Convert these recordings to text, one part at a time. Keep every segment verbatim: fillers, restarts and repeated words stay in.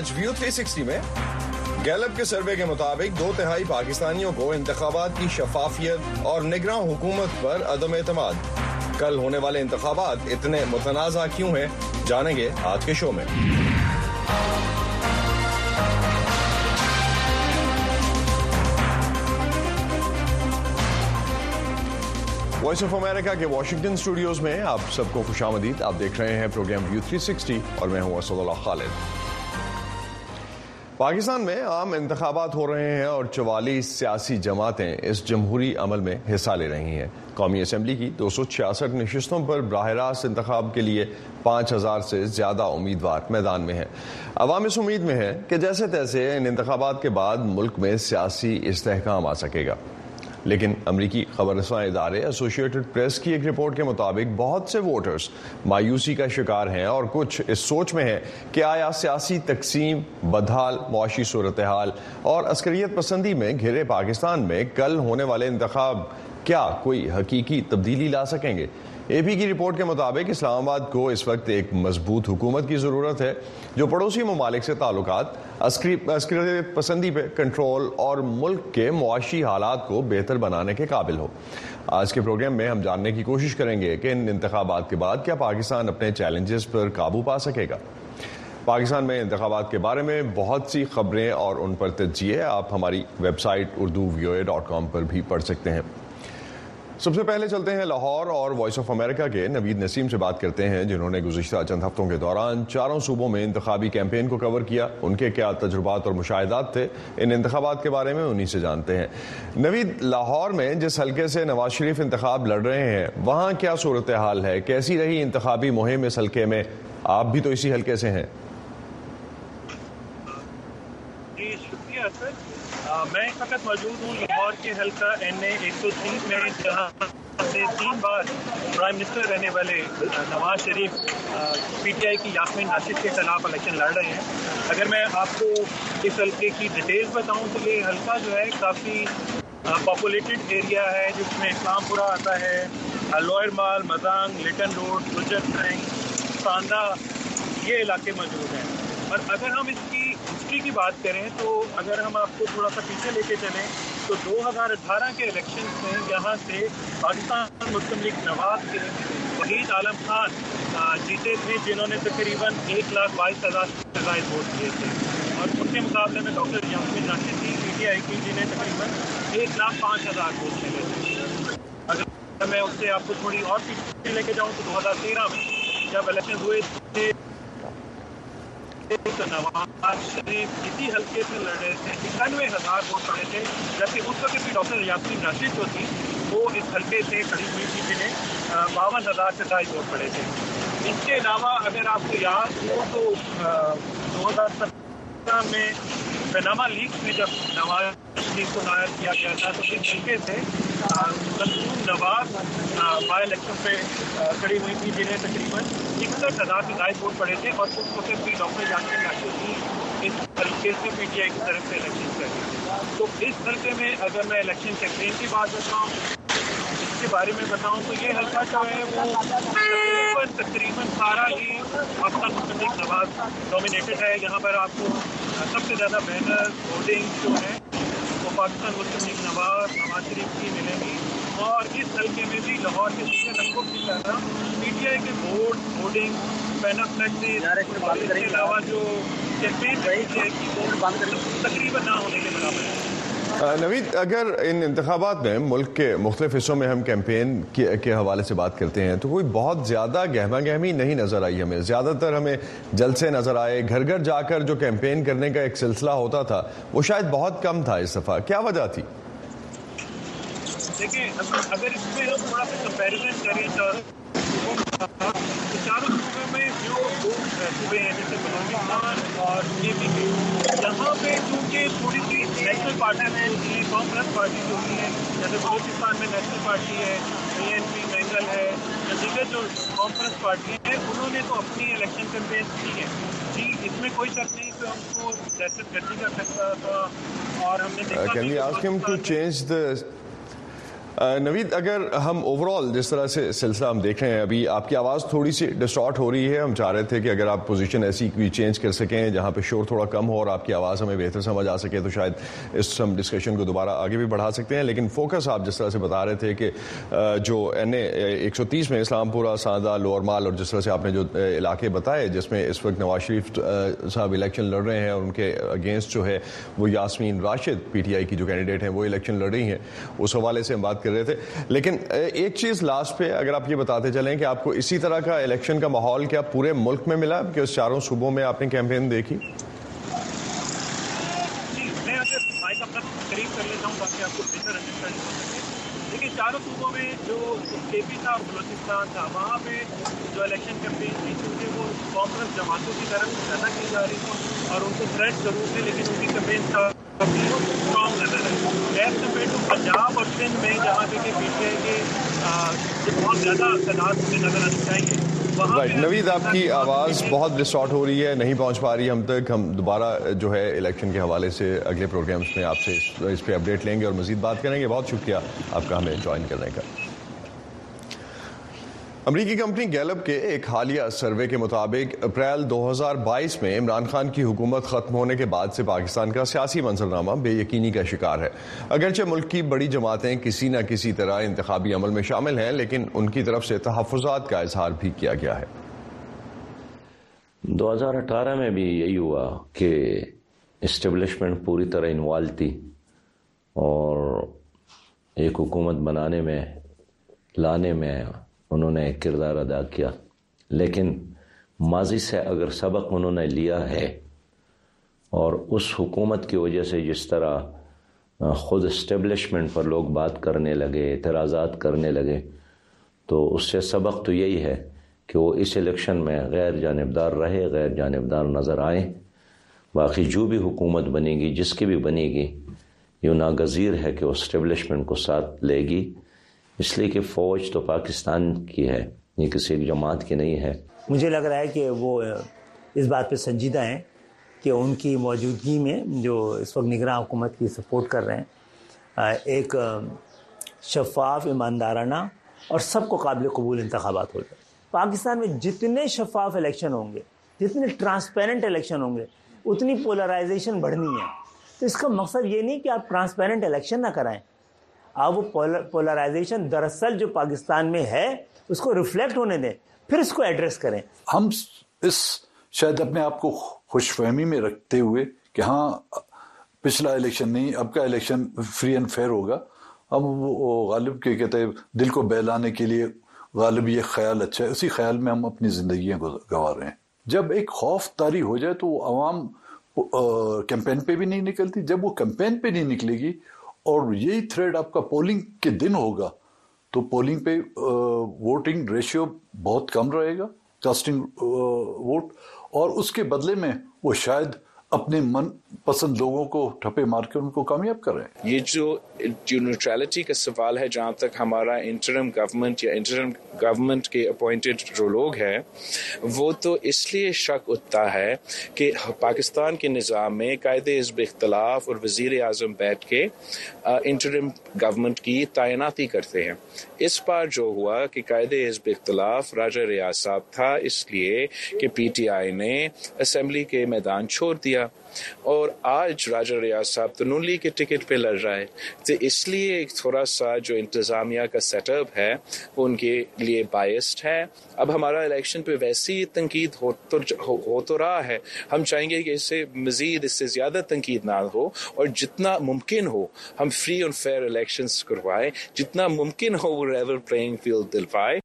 آج ویو تھری سکسٹی میں گیلپ کے سروے کے مطابق دو تہائی پاکستانیوں کو انتخابات کی شفافیت اور نگراں حکومت پر عدم اعتماد. کل ہونے والے انتخابات اتنے متنازع کیوں ہیں، جانیں گے آج کے شو میں. وائس آف امریکہ کے واشنگٹن اسٹوڈیوز میں آپ سب کو خوش آمدید. آپ دیکھ رہے ہیں پروگرام ویو تھری سکسٹی اور میں ہوں اسد اللہ خالد. پاکستان میں عام انتخابات ہو رہے ہیں اور چوالیس سیاسی جماعتیں اس جمہوری عمل میں حصہ لے رہی ہیں. قومی اسمبلی کی دو سو چھیاسٹھ نشستوں پر براہ راست انتخاب کے لیے پانچ ہزار سے زیادہ امیدوار میدان میں ہیں. عوام اس امید میں ہے کہ جیسے تیسے ان انتخابات کے بعد ملک میں سیاسی استحکام آ سکے گا. لیکن امریکی خبر رساں ادارے ایسوسیٹڈ پریس کی ایک رپورٹ کے مطابق بہت سے ووٹرز مایوسی کا شکار ہیں اور کچھ اس سوچ میں ہیں کہ آیا سیاسی تقسیم، بدحال معاشی صورتحال اور عسکریت پسندی میں گھرے پاکستان میں کل ہونے والے انتخاب کیا کوئی حقیقی تبدیلی لا سکیں گے. اے پی کی رپورٹ کے مطابق اسلام آباد کو اس وقت ایک مضبوط حکومت کی ضرورت ہے جو پڑوسی ممالک سے تعلقات، عسکریت پسندی پہ کنٹرول اور ملک کے معاشی حالات کو بہتر بنانے کے قابل ہو. آج کے پروگرام میں ہم جاننے کی کوشش کریں گے کہ ان انتخابات کے بعد کیا پاکستان اپنے چیلنجز پر قابو پا سکے گا. پاکستان میں انتخابات کے بارے میں بہت سی خبریں اور ان پر تجزیے آپ ہماری ویب سائٹ اردو وی او اے ڈاٹ کام پر بھی پڑھ سکتے ہیں. سب سے پہلے چلتے ہیں لاہور اور وائس آف امریکہ کے نوید نسیم سے بات کرتے ہیں جنہوں نے گزشتہ چند ہفتوں کے دوران چاروں صوبوں میں انتخابی کیمپین کو کور کیا. ان کے کیا تجربات اور مشاہدات تھے ان انتخابات کے بارے میں انہی سے جانتے ہیں. نوید، لاہور میں جس حلقے سے نواز شریف انتخاب لڑ رہے ہیں وہاں کیا صورتحال ہے، کیسی رہی انتخابی مہم اس حلقے میں؟ آپ بھی تو اسی حلقے سے ہیں. جی شکریہ سر. میں اس وقت موجود ہوں لاہور کے حلقہ این اے ایک سو تیس میں، جہاں سے تین بار پرائم منسٹر رہنے والے نواز شریف پی ٹی آئی کی یاسمین راشد کے خلاف الیکشن لڑ رہے ہیں. اگر میں آپ کو اس حلقے کی ڈیٹیلز بتاؤں تو یہ حلقہ جو ہے کافی پاپولیٹڈ ایریا ہے جس میں اسلام پورہ آتا ہے، لوئر مال، مدانگ، لیٹن روڈ، گجر سنگ، ساندہ، یہ علاقے موجود ہیں. اور اگر ہم اس کی ہسٹری کی بات کریں تو اگر ہم آپ کو تھوڑا سا پیچھے لے کے چلیں تو دو ہزار اٹھارہ کے الیکشن میں یہاں سے پاکستان مسلم لیگ نواز کے وحید عالم خان جیتے تھے جنہوں نے تقریباً ایک لاکھ بائیس ہزار سے زائد ووٹ دیے تھے. اور ان کے مقابلے میں ڈاکٹر یاسمین راشد تھی پی ٹی آئی کی جنہیں تقریباً ایک لاکھ پانچ ہزار ووٹ ملے تھے. اگر میں اس سے آپ کو تھوڑی اور پیچھے لے کے جاؤں تو دو ہزار تیرہ میں جب الیکشن ہوئے تھے تو نواز شریف اسی حلقے سے لڑ رہے تھے، اکانوے ہزار ووٹ پڑے تھے، جبکہ اس وقت بھی ڈاکٹر یاسمین راشد جو تھی وہ اس حلقے سے کھڑی ہوئی تھی جنہیں باون ہزار سے زائد ووٹ پڑے تھے. اس کے علاوہ اگر آپ کو یاد ہو تو دو ہزار سترہ میں پیناما لیکس میں جب نواز شریف کو نائب کیا گیا تھا تو اس حلقے سے کلثوم نواز بائی الیکشن پہ کھڑی ہوئی تھی جنہیں تقریباً اکسٹھ ہزار سے زائد ووٹ پڑے تھے. اور اس وقت بھی ڈاکٹر یاسمین راشد کی اس حلقے سے پی ٹی آئی کی طرف سے الیکشن کر. تو اس حلقے میں اگر میں الیکشن کیمپین کی بات بتاؤں، اس کے بارے میں بتاؤں تو یہ حلقہ جو ہے وہ تقریباً تقریباً سارا ہی پاکستان مسلم لیگ نواز ڈومینیٹڈ ہے. یہاں پر آپ کو سب سے زیادہ بینر ہولڈنگ جو ہیں وہ پاکستان مسلم لیگ نواز نواز شریف کی ملیں گی. اور اس حلقے میں بھی لاہور کے دوسرے حلقوں کی طرح پی ٹی آئی کے بورڈ ہولڈنگ بینر فلیکسز اور اس کے علاوہ جو کیمپین پی ٹی آئی کی بورڈ تقریباً نہ ہونے کے برابر ہے. نوید، اگر ان انتخابات میں ملک کے مختلف حصوں میں ہم کیمپین کے حوالے سے بات کرتے ہیں تو کوئی بہت زیادہ گہما گہمی نہیں نظر آئی ہمیں. زیادہ تر ہمیں جلسے نظر آئے، گھر گھر جا کر جو کیمپین کرنے کا ایک سلسلہ ہوتا تھا وہ شاید بہت کم تھا اس دفعہ. کیا وجہ تھی؟ دیکھیں، اگر اس میں ہم تھوڑا سا کمپیریزن کریں چاروں تو چاروں صوبوں میں جو دو صوبے ہیں جیسے بلوچستان اور اے پی کے، یہاں پہ چونکہ تھوڑی سی نیشنل پارٹی ہیں جی کانگریس پارٹی جو بھی ہے، جیسے بلوچستان میں نیشنل پارٹی ہے، پی این پی مینگل ہے، دیگر جو کانفرنس پارٹی ہیں انہوں نے تو اپنی الیکشن کیمپین کی ہے. جی اس میں کوئی شک نہیں کہ ہم کو دہشت گردی کا خطرہ تھا اور ہم نے دیکھا نوید، اگر ہم اوور آل جس طرح سے سلسلہ ہم دیکھ رہے ہیں، ابھی آپ کی آواز تھوڑی سی ڈسٹارٹ ہو رہی ہے. ہم چاہ رہے تھے کہ اگر آپ پوزیشن ایسی کوئی چینج کر سکیں جہاں پہ شور تھوڑا کم ہو اور آپ کی آواز ہمیں بہتر سمجھ آ سکے تو شاید اس ہم ڈسکشن کو دوبارہ آگے بھی بڑھا سکتے ہیں. لیکن فوکس آپ جس طرح سے بتا رہے تھے کہ جو این اے ایک سو تیس میں اسلام پورہ، ساندہ، لوور مال اور جس طرح سے آپ نے جو علاقے بتائے جس میں اس وقت نواز شریف صاحب الیکشن لڑ رہے ہیں اور ان کے اگینسٹ جو ہے وہ یاسمین راشد پی ٹی آئی کی جو کینڈیڈیٹ ہیں وہ الیکشن لڑ رہی ہیں، اس حوالے سے ہم بات کر رہے تھے. لیکن ایک چیز لاسٹ پہ اگر آپ یہ بتاتے چلیں کہ آپ کو اسی طرح کا الیکشن کا ماحول کیا پورے ملک میں ملا کہ اس چاروں صوبوں میں آپ نے کیمپین دیکھی؟ جی، میں اگر مائک اپنا قریب کر لیتا ہوں تاکہ آپ کو بہتر انڈرسٹینڈ ہو سکے. لیکن چاروں صوبوں میں جو کے پی تھا اور بلوچستان تھا وہاں پہ جو الیکشن کیمپین تھی چونکہ وہ کانگریس جماعتوں کی طرف سے زیادہ کی جا رہی تھی اور ان کو تھریٹ ضرور تھے لیکن ان کی کیمپین کافی اسٹرانگ نظر ہے. ایز کمپیئر ٹو پنجاب اور سندھ میں جہاں پہ کہ پی ٹی آئی کے بہت زیادہ تعداد مجھے نظر آنی چاہیے. رائٹ نوید، آپ کی آواز بہت ڈسٹارٹ ہو رہی ہے، نہیں پہنچ پا رہی ہم تک. ہم دوبارہ جو ہے الیکشن کے حوالے سے اگلے پروگرامز میں آپ سے اس پہ اپڈیٹ لیں گے اور مزید بات کریں گے. بہت شکریہ آپ کا ہمیں جوائن کرنے کا. امریکی کمپنی گیلپ کے ایک حالیہ سروے کے مطابق اپریل دو ہزار بائیس میں عمران خان کی حکومت ختم ہونے کے بعد سے پاکستان کا سیاسی منظرنامہ بے یقینی کا شکار ہے. اگرچہ ملک کی بڑی جماعتیں کسی نہ کسی طرح انتخابی عمل میں شامل ہیں لیکن ان کی طرف سے تحفظات کا اظہار بھی کیا گیا ہے. دو ہزار اٹھارہ میں بھی یہی ہوا کہ اسٹیبلشمنٹ پوری طرح انوالو تھی اور ایک حکومت بنانے میں لانے میں انہوں نے ایک کردار ادا کیا. لیکن ماضی سے اگر سبق انہوں نے لیا ہے اور اس حکومت کی وجہ سے جس طرح خود اسٹیبلشمنٹ پر لوگ بات کرنے لگے، اعتراضات کرنے لگے، تو اس سے سبق تو یہی ہے کہ وہ اس الیکشن میں غیر جانبدار رہے، غیر جانبدار نظر آئیں. باقی جو بھی حکومت بنے گی، جس کی بھی بنے گی، یہ ناگزیر ہے کہ وہ اسٹیبلشمنٹ کو ساتھ لے گی، اس لیے کہ فوج تو پاکستان کی ہے، یہ کسی ایک جماعت کی نہیں ہے. مجھے لگ رہا ہے کہ وہ اس بات پہ سنجیدہ ہیں کہ ان کی موجودگی میں جو اس وقت نگراں حکومت کی سپورٹ کر رہے ہیں ایک شفاف، ایماندارانہ اور سب کو قابل قبول انتخابات ہو جائے. پاکستان میں جتنے شفاف الیکشن ہوں گے، جتنے ٹرانسپیرنٹ الیکشن ہوں گے، اتنی پولرائزیشن بڑھنی ہے. تو اس کا مقصد یہ نہیں کہ آپ ٹرانسپیرنٹ الیکشن نہ کرائیں، آپ وہ پولرائزیشن دراصل جو پاکستان میں ہے اس کو ریفلیکٹ ہونے دیں، پھر اس کو ایڈریس کریں. ہم اس شاید اپنے آپ کو خوش فہمی میں رکھتے ہوئے کہ ہاں پچھلا الیکشن نہیں، اب کا الیکشن فری اینڈ فیئر ہوگا، اب وہ غالب کے کہتے ہیں دل کو بہلانے کے لیے غالب یہ خیال اچھا ہے، اسی خیال میں ہم اپنی زندگیاں گنوا رہے ہیں. جب ایک خوف طاری ہو جائے تو وہ عوام کیمپین پہ بھی نہیں نکلتی. جب وہ کیمپین پہ نہیں نکلے گی اور یہی تھریڈ آپ کا پولنگ کے دن ہوگا تو پولنگ پہ ووٹنگ ریشیو بہت کم رہے گا، کاسٹنگ ووٹ، اور اس کے بدلے میں وہ شاید اپنے من پسند لوگوں کو ٹھپے مار کے ان کو کامیاب کر رہے ہیں. یہ جو جو نیوٹرلٹی کا سوال ہے، جہاں تک ہمارا انٹرم گورنمنٹ یا انٹرم گورنمنٹ کے اپوائنٹڈ جو لوگ ہیں وہ تو اس لیے شک اٹھتا ہے کہ پاکستان کے نظام میں قائد حزب اختلاف اور وزیر اعظم بیٹھ کے انٹرم گورنمنٹ کی تعیناتی کرتے ہیں. اس بار جو ہوا کہ قائد حزب اختلاف راجہ ریاض صاحب تھا، اس لیے کہ پی ٹی آئی نے اسمبلی کے میدان چھوڑ دیا اور آج راجہ ریاض صاحب تو نون لیگ کے ٹکٹ پہ لڑ رہا ہے. تو اس لیے ایک تھوڑا سا جو انتظامیہ کا سیٹ اپ ہے وہ ان کے لیے بائسڈ ہے. اب ہمارا الیکشن پہ ویسی تنقید ہو تو, ہو تو رہا ہے، ہم چاہیں گے کہ اس سے مزید اس سے زیادہ تنقید نہ ہو اور جتنا ممکن ہو ہم فری اور فیئر الیکشنز کروائیں، جتنا ممکن ہو وہ لیول پلینگ فیلڈ دلوائے.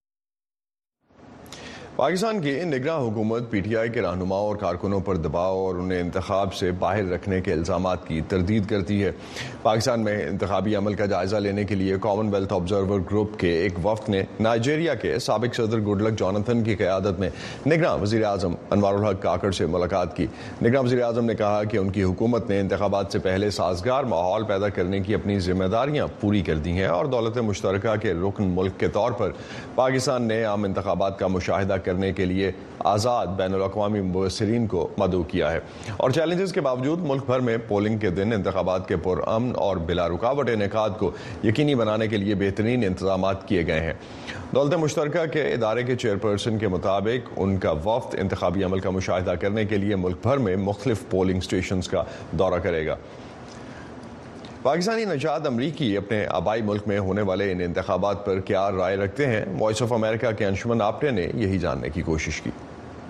پاکستان کی نگراں حکومت پی ٹی آئی کے رہنماؤں اور کارکنوں پر دباؤ اور انہیں انتخاب سے باہر رکھنے کے الزامات کی تردید کرتی ہے. پاکستان میں انتخابی عمل کا جائزہ لینے کے لیے کامن ویلتھ آبزرور گروپ کے ایک وفد نے نائجیریا کے سابق صدر گڈ لک جوناتھن کی قیادت میں نگراں وزیر اعظم انوار الحق کاکڑ سے ملاقات کی. نگراں وزیر اعظم نے کہا کہ ان کی حکومت نے انتخابات سے پہلے سازگار ماحول پیدا کرنے کی اپنی ذمہ داریاں پوری کر دی ہیں اور دولت مشترکہ کے رکن ملک کے طور پر پاکستان نے عام انتخابات کا مشاہدہ کرنے کے لیے آزاد بین الاقوامی مبصرین کو مدعو کیا ہے۔ اور چیلنجز کے باوجود ملک بھر میں پولنگ کے دن انتخابات کے پرامن اور بلا رکاوٹ انعقاد کو یقینی بنانے کے لیے بہترین انتظامات کیے گئے ہیں۔ دولت مشترکہ کے ادارے کے چیئرپرسن کے مطابق ان کا وفد انتخابی عمل کا مشاہدہ کرنے کے لیے ملک بھر میں مختلف پولنگ سٹیشنز کا دورہ کرے گا۔ پاکستانی نژاد امریکی اپنے آبائی ملک میں ہونے والے ان انتخابات پر کیا رائے رکھتے ہیں؟ وائس آف امریکہ کے انشمن آپٹے نے یہی جاننے کی کوشش کی۔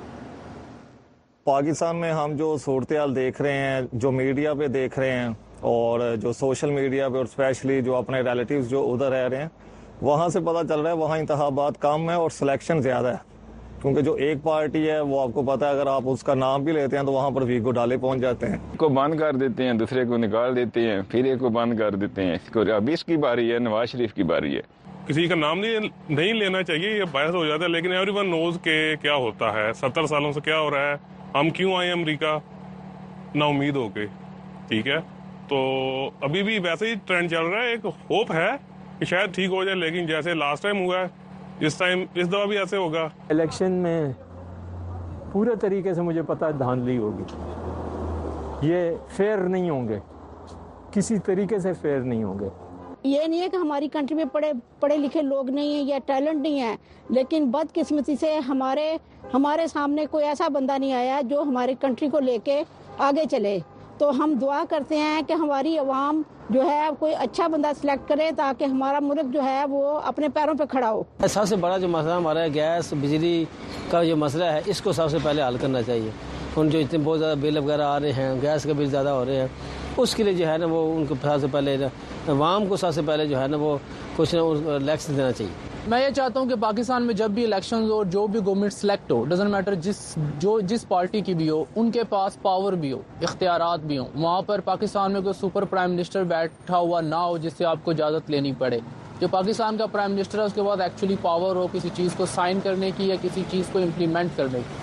پاکستان میں ہم جو صورتحال دیکھ رہے ہیں، جو میڈیا پہ دیکھ رہے ہیں اور جو سوشل میڈیا پہ اور اسپیشلی جو اپنے ریلیٹیوز جو ادھر رہ رہے ہیں، وہاں سے پتہ چل رہا ہے وہاں انتخابات کم ہے اور سلیکشن زیادہ ہے، کیونکہ جو ایک پارٹی ہے وہ آپ کو پتا ہے اگر آپ اس کا نام بھی لیتے ہیں تو وہاں پر ویگو ڈالے پہنچ جاتے ہیں، کو بند کر دیتے ہیں، دوسرے کو نکال دیتے ہیں، پھر ایک کو بند کر دیتے ہیں۔ ابھی اس کی باری ہے، نواز شریف کی باری ہے۔ کسی کا نام نہیں لینا چاہیے، یہ باعث ہو جاتا ہے، لیکن ایوری ون نوز کہ کیا ہوتا ہے، ستر سالوں سے کیا ہو رہا ہے، ہم کیوں آئے امریکہ نا امید ہو کے، ٹھیک ہے۔ تو ابھی بھی ویسے ہی ٹرینڈ چل رہا ہے، ایک ہوپ ہے کہ شاید ٹھیک ہو جائے، لیکن جیسے لاسٹ ٹائم ہوا ہے اس ٹائم اس دفعہ بھی ایسے ہوگا۔ الیکشن میں پورے طریقے سے مجھے پتا ہے دھاندلی ہوگی، یہ فیئر نہیں ہوں گے، کسی طریقے سے فیئر نہیں ہوں گے۔ یہ نہیں ہے کہ ہماری کنٹری میں پڑھے پڑھے لکھے لوگ نہیں ہیں یا ٹیلنٹ نہیں ہے، لیکن بدقسمتی سے ہمارے ہمارے سامنے کوئی ایسا بندہ نہیں آیا جو ہماری کنٹری کو لے کے آگے چلے۔ تو ہم دعا کرتے ہیں کہ ہماری عوام جو ہے کوئی اچھا بندہ سلیکٹ کرے تاکہ ہمارا ملک جو ہے وہ اپنے پیروں پہ کھڑا ہو۔ سب سے بڑا جو مسئلہ ہمارا ہے گیس بجلی کا جو مسئلہ ہے، اس کو سب سے پہلے حل کرنا چاہیے۔ ان جو اتنے بہت زیادہ بل وغیرہ آ رہے ہیں، گیس کے بل زیادہ ہو رہے ہیں، اس کے لیے جو ہے نا وہ ان کو سب سے پہلے عوام کو سب سے پہلے جو ہے نا وہ کچھ نہ لیکس دینا چاہیے۔ میں یہ چاہتا ہوں کہ پاکستان میں جب بھی الیکشنز ہو، جو بھی گورنمنٹ سلیکٹ ہو، ڈزنٹ میٹر جس جو جس پارٹی کی بھی ہو، ان کے پاس پاور بھی ہو، اختیارات بھی ہوں۔ وہاں پر پاکستان میں کوئی سپر پرائم منسٹر بیٹھا ہوا نہ ہو جس سے آپ کو اجازت لینی پڑے۔ جو پاکستان کا پرائم منسٹر ہے اس کے بعد ایکچولی پاور ہو کسی چیز کو سائن کرنے کی یا کسی چیز کو امپلیمنٹ کرنے کی۔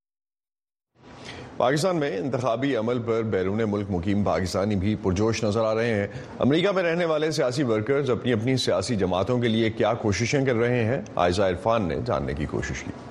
پاکستان میں انتخابی عمل پر بیرون ملک مقیم پاکستانی بھی پرجوش نظر آ رہے ہیں۔ امریکہ میں رہنے والے سیاسی ورکرز اپنی اپنی سیاسی جماعتوں کے لیے کیا کوششیں کر رہے ہیں؟ عائزہ عرفان نے جاننے کی کوشش کی۔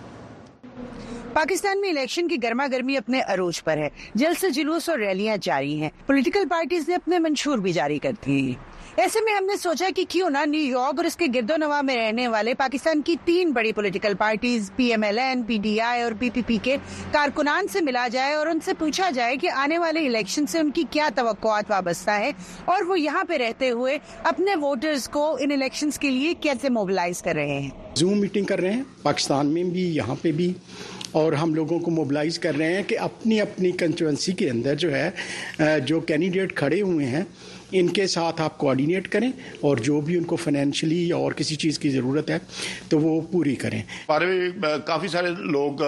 پاکستان میں الیکشن کی گرما گرمی اپنے عروج پر ہے، جلسے جلوس اور ریلیاں جاری ہیں، پولیٹیکل پارٹیز نے اپنے منشور بھی جاری کر دیے ہیں۔ ایسے میں ہم نے سوچا کہ کیوں نہ نیو یارک اور اس کے گرد و نواح میں رہنے والے پاکستان کی تین بڑی پولیٹیکل پارٹیز پی ایم ایل این، پی ڈی آئی اور پی پی پی کے کارکنان سے ملا جائے اور ان سے پوچھا جائے کہ آنے والے الیکشن سے ان کی کیا توقعات وابستہ ہے اور وہ یہاں پہ رہتے ہوئے اپنے ووٹرز کو ان الیکشنز کے لیے کیسے موبلائز کر رہے ہیں۔ زوم میٹنگ کر رہے ہیں پاکستان میں بھی، یہاں پہ بھی، اور ہم لوگوں کو موبلائز کر رہے ہیں کہ اپنی اپنی کنسٹیچوئنسی کے اندر جو ہے جو کینڈیڈیٹ کھڑے ہوئے ہیں ان کے ساتھ آپ کوآرڈینیٹ کریں اور جو بھی ان کو فائنینشلی اور کسی چیز کی ضرورت ہے تو وہ پوری کریں۔ ہمارے کافی سارے لوگ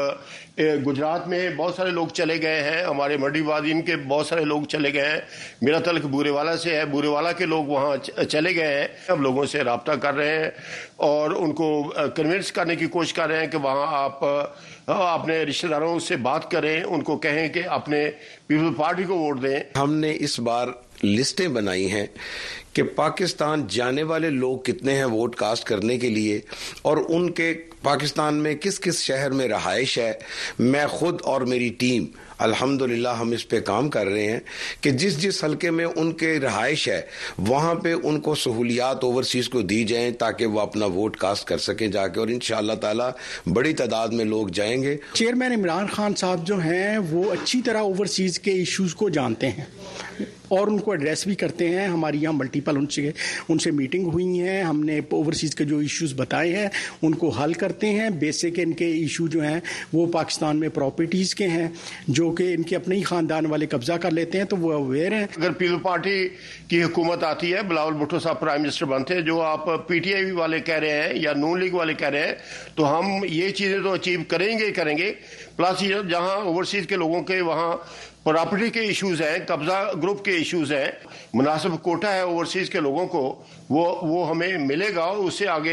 گجرات میں بہت سارے لوگ چلے گئے ہیں، ہمارے مڈی وادین کے بہت سارے لوگ چلے گئے ہیں، میرا تعلق بورے والا سے ہے، بورے والا کے لوگ وہاں چلے گئے ہیں۔ ہم لوگوں سے رابطہ کر رہے ہیں اور ان کو کنونس کرنے کی کوشش کر رہے ہیں کہ وہاں آپ اپنے رشتہ داروں سے بات کریں، ان کو کہیں کہ اپنے پیپل پارٹی کو ووٹ دیں۔ ہم نے اس بار لسٹیں بنائی ہیں کہ پاکستان جانے والے لوگ کتنے ہیں ووٹ کاسٹ کرنے کے لیے اور ان کے پاکستان میں کس کس شہر میں رہائش ہے۔ میں خود اور میری ٹیم الحمدللہ ہم اس پہ کام کر رہے ہیں کہ جس جس حلقے میں ان کے رہائش ہے وہاں پہ ان کو سہولیات اوورسیز کو دی جائیں تاکہ وہ اپنا ووٹ کاسٹ کر سکیں جا کے، اور انشاءاللہ تعالی بڑی تعداد میں لوگ جائیں گے۔ چیئرمین عمران خان صاحب جو ہیں وہ اچھی طرح اوورسیز کے ایشوز کو جانتے ہیں اور ان کو ایڈریس بھی کرتے ہیں۔ ہماری یہاں ملٹیپل ان سے ان سے میٹنگ ہوئی ہیں، ہم نے اوورسیز کے جو ایشوز بتائے ہیں ان کو حل کرتے ہیں۔ بیسک ان کے ایشو جو ہیں وہ پاکستان میں پراپرٹیز کے ہیں جو کہ ان کے اپنے ہی خاندان والے قبضہ کر لیتے ہیں، تو وہ اویئر ہیں۔ اگر پیپل پارٹی کی حکومت آتی ہے، بلاول بھٹو صاحب پرائم منسٹر بنتے ہیں، جو آپ پی ٹی آئی والے کہہ رہے ہیں یا نون لیگ والے کہہ رہے ہیں، تو ہم یہ چیزیں تو اچیو کریں گے ہی کریں گے۔ پلس جہاں اوورسیز کے لوگوں کے وہاں پراپرٹی کے ایشوز ہیں، قبضہ گروپ کے ایشوز ہیں، مناسب کوٹا ہے اوورسیز کے لوگوں کو، وہ وہ ہمیں ملے گا اور اس سے آگے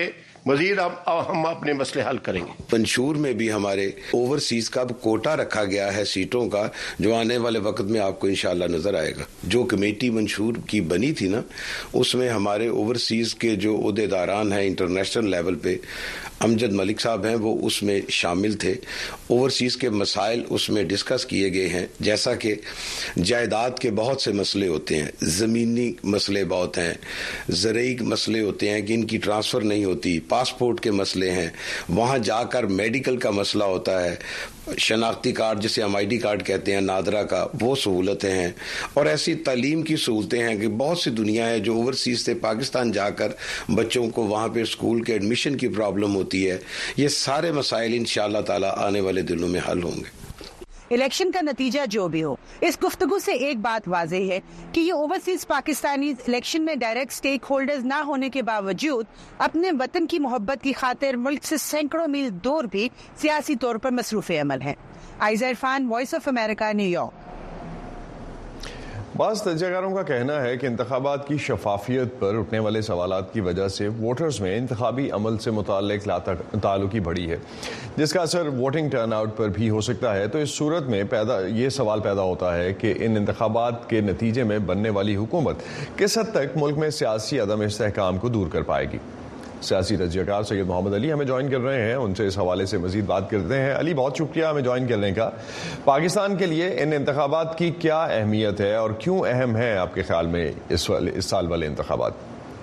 مزید ہم اپنے مسئلے حل کریں گے. منشور میں بھی ہمارے اوورسیز کا کوٹا رکھا گیا ہے سیٹوں کا, جو آنے والے وقت میں آپ کو انشاءاللہ نظر آئے گا. جو کمیٹی منشور کی بنی تھی نا, اس میں ہمارے اوورسیز کے جو عہدیداران ہیں انٹرنیشنل لیول پہ, امجد ملک صاحب ہیں, وہ اس میں شامل تھے. اوورسیز کے مسائل اس میں ڈسکس کیے گئے ہیں, جیسا کہ جائیداد کے بہت سے مسئلے ہوتے ہیں, زمینی مسئلے بہت ہیں, زرعی مسئلے ہوتے ہیں کہ ان کی ٹرانسفر نہیں ہوتی, پاسپورٹ کے مسئلے ہیں, وہاں جا کر میڈیکل کا مسئلہ ہوتا ہے, شناختی کارڈ جسے ہم آئی ڈی کارڈ کہتے ہیں نادرا کا, وہ سہولتیں ہیں, اور ایسی تعلیم کی سہولتیں ہیں کہ بہت سی دنیا ہے جو اوورسیز سے پاکستان جا کر بچوں کو وہاں پہ اسکول کے ایڈمیشن کی پرابلم ہوتی ہے. یہ سارے مسائل انشاءاللہ تعالی آنے والے دنوں میں حل ہوں گے. الیکشن کا نتیجہ جو بھی ہو, اس گفتگو سے ایک بات واضح ہے کہ یہ اوورسیز پاکستانی الیکشن میں ڈائریکٹ سٹیک ہولڈرز نہ ہونے کے باوجود اپنے وطن کی محبت کی خاطر ملک سے سینکڑوں میل دور بھی سیاسی طور پر مصروف عمل ہیں. عائزہ عرفان, وائس آف امریکہ, نیو یارک. بعض تجزیہ کاروں کا کہنا ہے کہ انتخابات کی شفافیت پر اٹھنے والے سوالات کی وجہ سے ووٹرز میں انتخابی عمل سے متعلق تعلقی بڑھی ہے, جس کا اثر ووٹنگ ٹرن آؤٹ پر بھی ہو سکتا ہے. تو اس صورت میں پیدا یہ سوال پیدا ہوتا ہے کہ ان انتخابات کے نتیجے میں بننے والی حکومت کس حد تک ملک میں سیاسی عدم استحکام کو دور کر پائے گی. سیاسی تجزیہ کار سید محمد علی ہمیں جوائن کر رہے ہیں, ان سے اس حوالے سے مزید بات کرتے ہیں. علی, بہت شکریہ ہمیں جوائن کرنے کا. پاکستان کے لیے ان انتخابات کی کیا اہمیت ہے اور کیوں اہم ہے آپ کے خیال میں اس اس سال والے انتخابات؟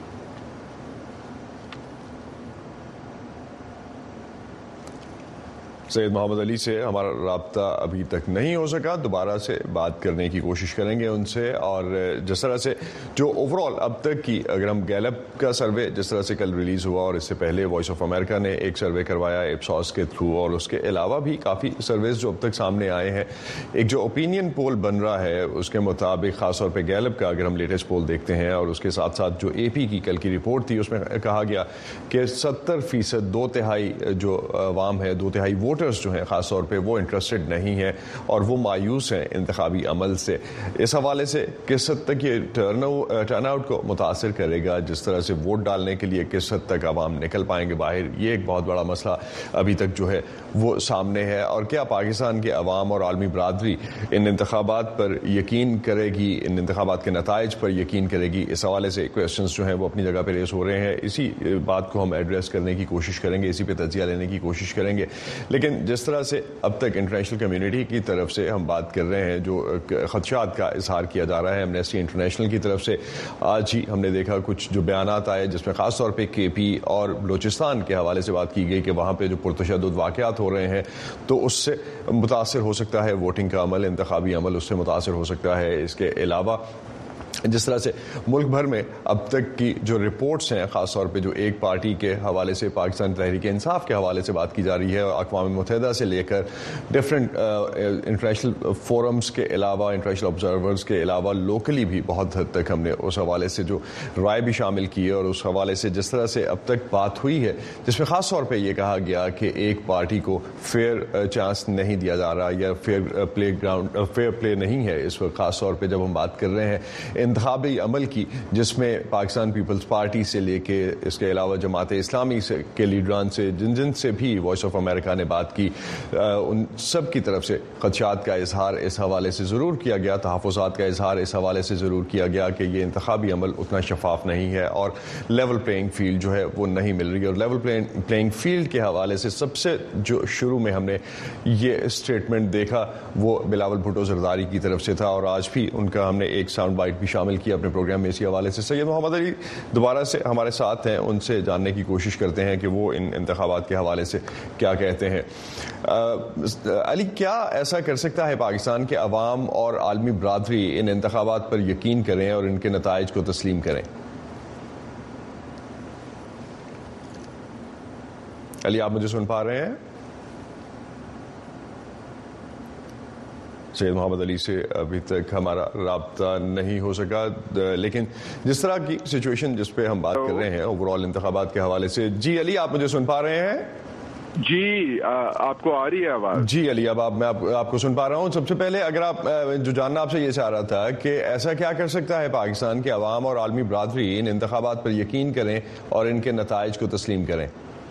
سید محمد علی سے ہمارا رابطہ ابھی تک نہیں ہو سکا, دوبارہ سے بات کرنے کی کوشش کریں گے ان سے. اور جس طرح سے جو اوور آل اب تک کی, اگر ہم گیلپ کا سروے جس طرح سے کل ریلیز ہوا, اور اس سے پہلے وائس آف امریکہ نے ایک سروے کروایا ایپساس کے تھرو, اور اس کے علاوہ بھی کافی سرویز جو اب تک سامنے آئے ہیں, ایک جو اوپینین پول بن رہا ہے اس کے مطابق, خاص طور پہ گیلپ کا اگر ہم لیٹسٹ پول دیکھتے ہیں, اور اس کے ساتھ ساتھ جو اے پی کی کل کی رپورٹ تھی, اس میں کہا گیا کہ ستر فیصد دو تہائی جو عوام ہے, دو تہائی ووٹر جو ہیں خاص طور پہ, وہ انٹرسٹڈ نہیں ہیں اور وہ مایوس ہیں انتخابی عمل سے. اس حوالے سے کس حد تک یہ ٹرن آؤٹ کو متاثر کرے گا, جس طرح سے ووٹ ڈالنے کے لیے کس حد تک عوام نکل پائیں گے باہر, یہ ایک بہت بڑا مسئلہ ابھی تک جو ہے وہ سامنے ہے. اور کیا پاکستان کے عوام اور عالمی برادری ان انتخابات پر یقین کرے گی, ان انتخابات کے نتائج پر یقین کرے گی؟ اس حوالے سے کویشچنز جو ہیں وہ اپنی جگہ پہ ریز ہو رہے ہیں. اسی بات کو ہم ایڈریس کرنے کی کوشش کریں گے, اسی پہ تجزیہ لینے کی کوشش کریں گے. لیکن جس طرح سے اب تک انٹرنیشنل کمیونٹی کی طرف سے ہم بات کر رہے ہیں, جو خدشات کا اظہار کیا جا رہا ہے ایمنسٹی انٹرنیشنل کی طرف سے, آج ہی ہم نے دیکھا کچھ جو بیانات آئے جس میں خاص طور پہ کے پی اور بلوچستان کے حوالے سے بات کی گئی کہ وہاں پہ جو پرتشدد واقعات ہو رہے ہیں, تو اس سے متاثر ہو سکتا ہے ووٹنگ کا عمل, انتخابی عمل اس سے متاثر ہو سکتا ہے. اس کے علاوہ جس طرح سے ملک بھر میں اب تک کی جو رپورٹس ہیں, خاص طور پہ جو ایک پارٹی کے حوالے سے پاکستان تحریک انصاف کے حوالے سے بات کی جا رہی ہے, اور اقوام متحدہ سے لے کر ڈفرینٹ انٹرنیشنل فورمز کے علاوہ, انٹرنیشنل آبزرورز کے علاوہ لوکلی بھی بہت حد تک ہم نے اس حوالے سے جو رائے بھی شامل کی ہے, اور اس حوالے سے جس طرح سے اب تک بات ہوئی ہے, جس میں خاص طور پہ یہ کہا گیا کہ ایک پارٹی کو فیئر چانس نہیں دیا جا رہا, یا فیئر پلے گراؤنڈ فیئر پلے نہیں ہے اس وقت, خاص طور پہ جب ہم بات کر رہے ہیں انتخابی عمل کی, جس میں پاکستان پیپلز پارٹی سے لے کے اس کے علاوہ جماعت اسلامی سے کے لیڈران سے, جن جن سے بھی وائس آف امریکہ نے بات کی, ان سب کی طرف سے خدشات کا اظہار اس حوالے سے ضرور کیا گیا, تحفظات کا اظہار اس حوالے سے ضرور کیا گیا کہ یہ انتخابی عمل اتنا شفاف نہیں ہے, اور لیول پلینگ فیلڈ جو ہے وہ نہیں مل رہی. اور لیول پلینگ فیلڈ کے حوالے سے سب سے جو شروع میں ہم نے یہ اسٹیٹمنٹ دیکھا وہ بلاول بھٹو زرداری کی طرف سے تھا, اور آج بھی ان کا ہم نے ایک ساؤنڈ بائٹ بھی شامل کیا اپنے پروگرام میں اسی حوالے سے. سید محمد علی دوبارہ سے ہمارے ساتھ ہیں, ان سے جاننے کی کوشش کرتے ہیں کہ وہ ان انتخابات کے حوالے سے کیا کہتے ہیں. علی, کیا ایسا کر سکتا ہے پاکستان کے عوام اور عالمی برادری ان انتخابات پر یقین کریں اور ان کے نتائج کو تسلیم کریں؟ علی, آپ مجھے سن پا رہے ہیں؟ سید محمد علی سے ابھی تک ہمارا رابطہ نہیں ہو سکا, لیکن جس طرح کی سچویشن جس پہ ہم بات کر رہے ہیں اوور آل انتخابات کے حوالے سے. جی علی, آپ مجھے سن پا رہے ہیں؟ جی آپ کو آ رہی ہے آواز؟ جی علی, اب آپ میں آپ کو سن پا رہا ہوں. سب سے پہلے اگر آپ جو جاننا آپ سے یہ چاہ رہا تھا کہ ایسا کیا کر سکتا ہے پاکستان کے عوام اور عالمی برادری ان انتخابات پر یقین کریں اور ان کے نتائج کو تسلیم کریں؟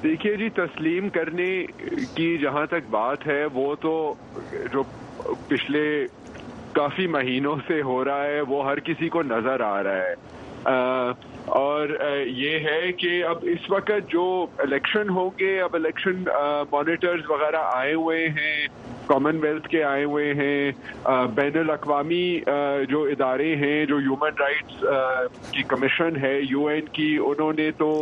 دیکھیے جی، تسلیم کرنے کی جہاں تک بات ہے وہ تو جو پچھلے کافی مہینوں سے ہو رہا ہے وہ ہر کسی کو نظر آ رہا ہے. آ, اور یہ ہے کہ اب اس وقت جو الیکشن ہوں گے، اب الیکشن مانیٹرز وغیرہ آئے ہوئے ہیں، کامن ویلتھ کے آئے ہوئے ہیں، بین الاقوامی جو ادارے ہیں، جو ہیومن رائٹس کی کمیشن ہے یو این کی، انہوں نے تو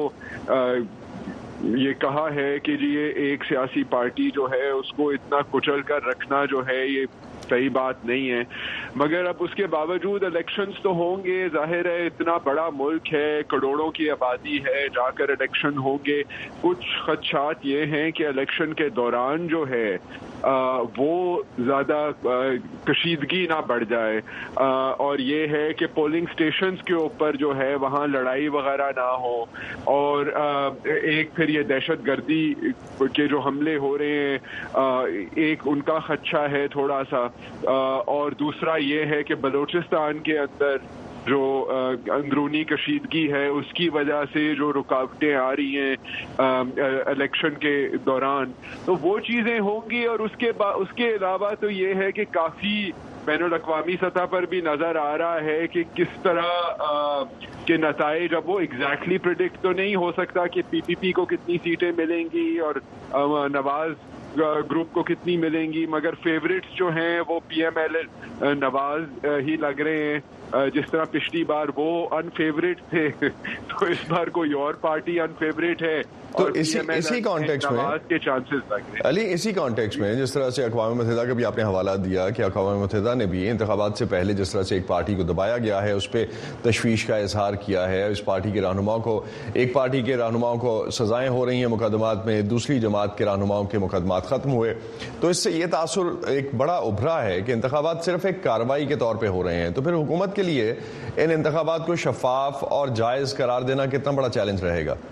یہ کہا ہے کہ جی یہ ایک سیاسی پارٹی جو ہے اس کو اتنا کچل کر رکھنا جو ہے یہ صحیح بات نہیں ہے. مگر اب اس کے باوجود الیکشنز تو ہوں گے. ظاہر ہے اتنا بڑا ملک ہے، کروڑوں کی آبادی ہے، جا کر الیکشن ہوں گے. کچھ خدشات یہ ہیں کہ الیکشن کے دوران جو ہے آ, وہ زیادہ آ, کشیدگی نہ بڑھ جائے، آ, اور یہ ہے کہ پولنگ سٹیشنز کے اوپر جو ہے وہاں لڑائی وغیرہ نہ ہو، اور آ, ایک پھر یہ دہشت گردی کے جو حملے ہو رہے ہیں آ, ایک ان کا خدشہ ہے تھوڑا سا، آ, اور دوسرا یہ ہے کہ بلوچستان کے اندر جو اندرونی کشیدگی ہے اس کی وجہ سے جو رکاوٹیں آ رہی ہیں الیکشن کے دوران، تو وہ چیزیں ہوں گی. اور اس کے با اس کے علاوہ تو یہ ہے کہ کافی بین الاقوامی سطح پر بھی نظر آ رہا ہے کہ کس طرح کے نتائج، اب وہ ایگزیکٹلی پریڈکٹ تو نہیں ہو سکتا کہ پی پی پی کو کتنی سیٹیں ملیں گی اور نواز گروپ کو کتنی ملیں گی، مگر فیوریٹس جو ہیں وہ پی ایم ایل نواز ہی لگ رہے ہیں. جس طرح پچھلی بار وہ ان فیوریٹ تھے تو اس بار کوئی اور پارٹی ان فیوریٹ ہے. تو اسی اسی کانٹیکسٹ میں کے چانسز لگ رہے ہیں. علی، اسی کانٹیکسٹ میں جس طرح سے اقوام متحدہ کا بھی آپ نے حوالہ دیا کہ اقوام متحدہ نے بھی انتخابات سے پہلے جس طرح سے ایک پارٹی کو دبایا گیا ہے اس پہ تشویش کا اظہار کیا ہے. اس پارٹی کے رہنماؤں کو ایک پارٹی کے رہنماؤں کو سزائیں ہو رہی ہیں مقدمات میں، دوسری جماعت کے رہنماؤں کے مقدمات ختم ہوئے. تو اس سے یہ تاثر ایک بڑا ابھرا ہے کہ انتخابات صرف ایک کارروائی کے طور پہ ہو رہے ہیں. تو پھر حکومت کے لیے ان انتخابات کو شفاف اور جائز قرار دینا کتنا بڑا چیلنج رہے گا؟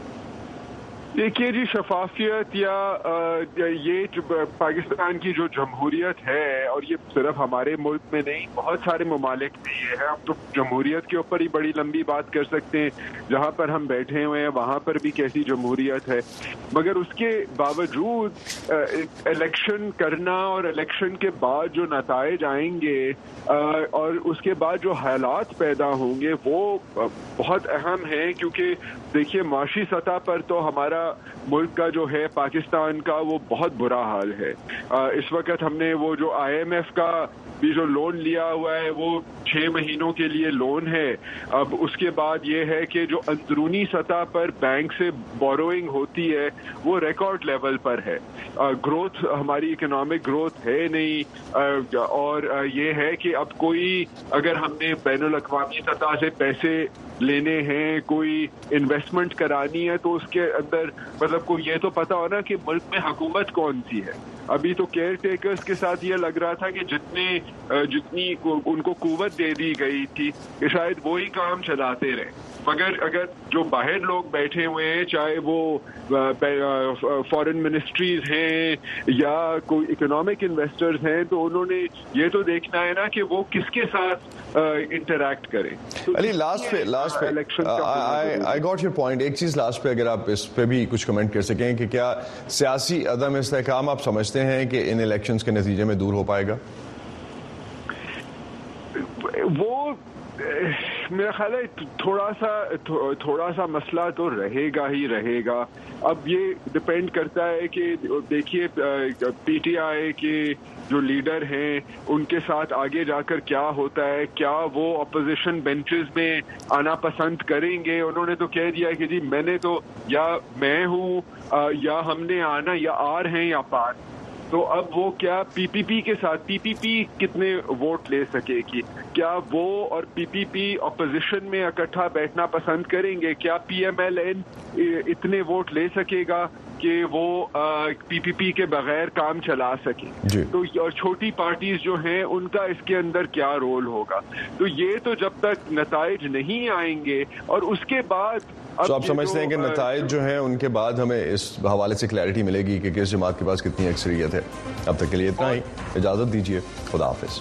دیکھیے جی، شفافیت یا یہ پاکستان کی جو جمہوریت ہے، اور یہ صرف ہمارے ملک میں نہیں بہت سارے ممالک میں یہ ہے. ہم تو جمہوریت کے اوپر ہی بڑی لمبی بات کر سکتے ہیں، جہاں پر ہم بیٹھے ہوئے ہیں وہاں پر بھی کیسی جمہوریت ہے. مگر اس کے باوجود الیکشن کرنا اور الیکشن کے بعد جو نتائج آئیں گے اور اس کے بعد جو حالات پیدا ہوں گے وہ بہت اہم ہیں. کیونکہ دیکھیے معاشی سطح پر تو ہمارا ملک کا جو ہے پاکستان کا وہ بہت برا حال ہے. اس وقت ہم نے وہ جو آئی ایم ایف کا بھی جو لون لیا ہوا ہے وہ چھ مہینوں کے لیے لون ہے. اب اس کے بعد یہ ہے کہ جو اندرونی سطح پر بینک سے بوروئنگ ہوتی ہے وہ ریکارڈ لیول پر ہے. گروتھ ہماری اکنامک گروتھ ہے نہیں، اور یہ ہے کہ اب کوئی اگر ہم نے بین الاقوامی سطح سے پیسے لینے ہیں، کوئی انویسٹمنٹ کرانی ہے، تو اس کے اندر مطلب کو یہ تو پتا ہونا کہ ملک میں حکومت کون سی ہے. ابھی تو کیئر ٹیکرز کے ساتھ یہ لگ رہا تھا کہ جتنے جتنی ان کو قوت دے دی گئی تھی کہ شاید وہی کام چلاتے رہے. مگر اگر جو باہر لوگ بیٹھے ہوئے ہیں، چاہے وہ فارن منسٹریز ہیں یا کوئی اکنامک انویسٹرز ہیں، تو انہوں نے یہ تو دیکھنا ہے نا کہ وہ کس کے ساتھ انٹریکٹ کریں. علی، لاسٹ پہ لاسٹ پہ آئی گاٹ یور پوائنٹ. ایک چیز لاسٹ پہ اگر آپ اس پہ بھی کچھ کمنٹ کر سکیں کہ کیا سیاسی عدم استحکام آپ سمجھتے ہیں کہ ان الیکشنز کے نتیجے میں دور ہو پائے گا؟ وہ میرا خیال ہے تھوڑا سا تھوڑا سا مسئلہ تو رہے گا ہی رہے گا. اب یہ ڈپینڈ کرتا ہے کہ دیکھیے پی ٹی آئی کے جو لیڈر ہیں ان کے ساتھ آگے جا کر کیا ہوتا ہے. کیا وہ اپوزیشن بینچز میں آنا پسند کریں گے؟ انہوں نے تو کہہ دیا کہ جی میں نے تو یا میں ہوں یا ہم نے آنا، یا آر ہیں یا پار. تو اب وہ کیا پی پی پی کے ساتھ پی پی پی کتنے ووٹ لے سکے گی؟ کیا وہ اور پی پی پی اپوزیشن میں اکٹھا بیٹھنا پسند کریں گے؟ کیا پی ایم ایل این اتنے ووٹ لے سکے گا کہ وہ پی پی پی کے بغیر کام چلا سکے؟ تو اور چھوٹی پارٹیز جو ہیں ان کا اس کے اندر کیا رول ہوگا؟ تو یہ تو جب تک نتائج نہیں آئیں گے اور اس کے بعد تو آپ سمجھتے ہیں کہ نتائج جو ہیں ان کے بعد ہمیں اس حوالے سے کلیئرٹی ملے گی کہ کس جماعت کے پاس کتنی اکثریت ہے. اب تک کے لیے اتنا ہی، اجازت دیجیے، خدا حافظ.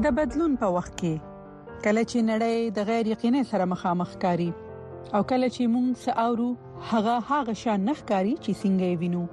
د بدلون په وخت کې کله چې نړۍ د غیر یقیني سره مخامخ کاری او کله چې موږ ساورو هغه هغه شان نخکاری چې څنګه یې وینو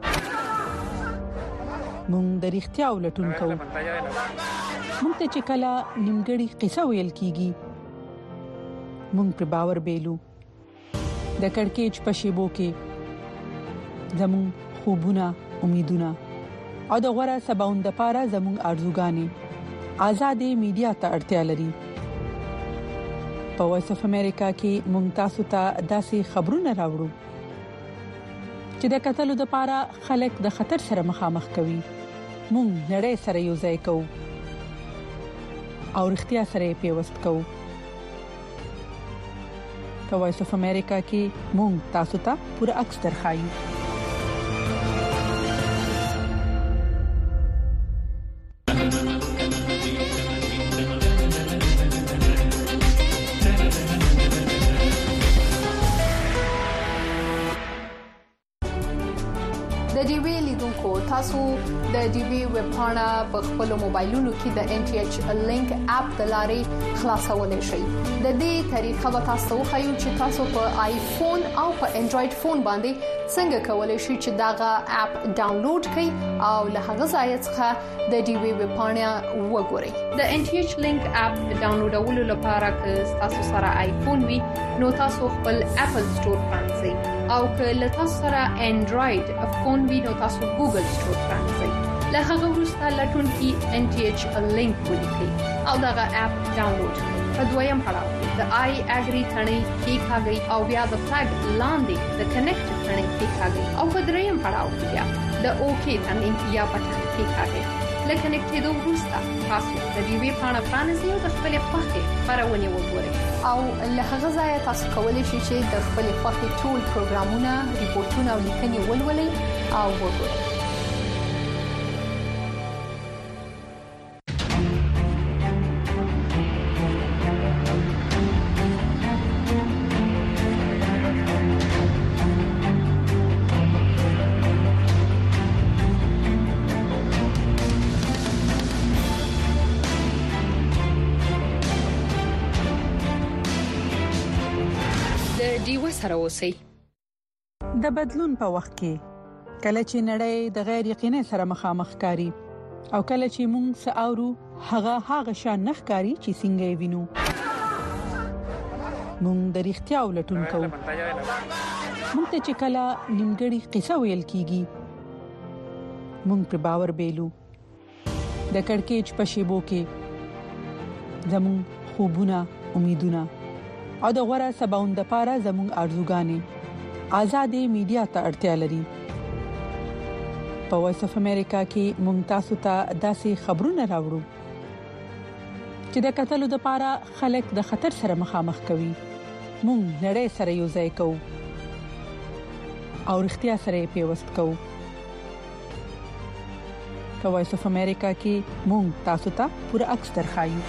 موږ د اړتیا ولټون کوو موږ ته چې کله نیمګړی قصه ویل کیږي موږ پر باور بیلو د کڑکېچ په شیبو کې زموږ خوبونه امیدونه او د غوړه سباوند لپاره زموږ ارزوګانې آزادې میډیا ته اړتیا لري په وایس اف امریکا کې موږ تاسو ته داسې خبرونه راوړو چې د قتل لپاره خلک د خطر سره مخامخ کوي موږ نړۍ سره یو ځای کوو او اړتیا سره پیوست کوو په وایس اف امریکا کې موږ تاسو ته پوره عکس درخایو تاسو د ډي بي ویب پاڼه په خپل موبایلونو کې د ان ټي ایچ لینک اپ د لارې خلاصولای شئ د دې طریقه به تاسو خو چې تاسو په آیفون او په انډراید فون باندې څنګه کولای شئ چې داغه اپ ډاونلوډ کړئ او له هغه ځای څخه د ډي بي ویب پاڼه وګورئ د ان ټي ایچ لینک اپ ډاونلوډولو لپاره که تاسو سره آیفون وي نو تاسو خپل اپل سٹور پرانځئ او که له تاسو سره انډراید فون وي نو تاسو ګوګل سٹور پرانځئ له هغه وروسته لټون کې ان ټي ایچ لینک ولیکئ او دغه اپ ډاونلوډ کړئ په دویم پړاو د آی اګری ثنې کې کاږي او بیا د فلګ لاندې د کنیکټ ثنې کې کاږي او په دریم پړاو بیا د اوکی ثنې یا بټن کې کاږي لکه نکټېدو وروسته تاسو د دې وی پاڼه پرانیزئ او د خپل خوښې خبرونه وګورئ او له هغه ځای تاسو کولی شئ چې د خپل خوښې ټول پروګرامونه ریپورتونه او لیکنې ولولئ او وګورئ سره اوسئ د بدلون په وخت کې کله چې نړۍ د غیر یقیني سره مخامخ کاری او کله چې موږ ساورو هغه هغه شان نخکاری چې څنګه یې وینو موږ د اړتیا ولټون کوو موږ ته چې کله نیمګړی قصه ویل کیږي موږ پر باور بیلو د کڑکېچ په شیبو کې زموږ خوبونه امیدونه او د غوړه سباوند لپاره زموږ ارزوګانې آزادې میډیا ته اړتیا لري په وایس اف امریکا کې موږ تاسو ته داسې خبرونه راوړو چې د قتل لپاره خلک د خطر سره مخامخ کوي موږ نړۍ سره یو ځای کوو او اړتیا سره پیوست کوو په وایس اف امریکا کې موږ تاسو ته پوره عکس درخایو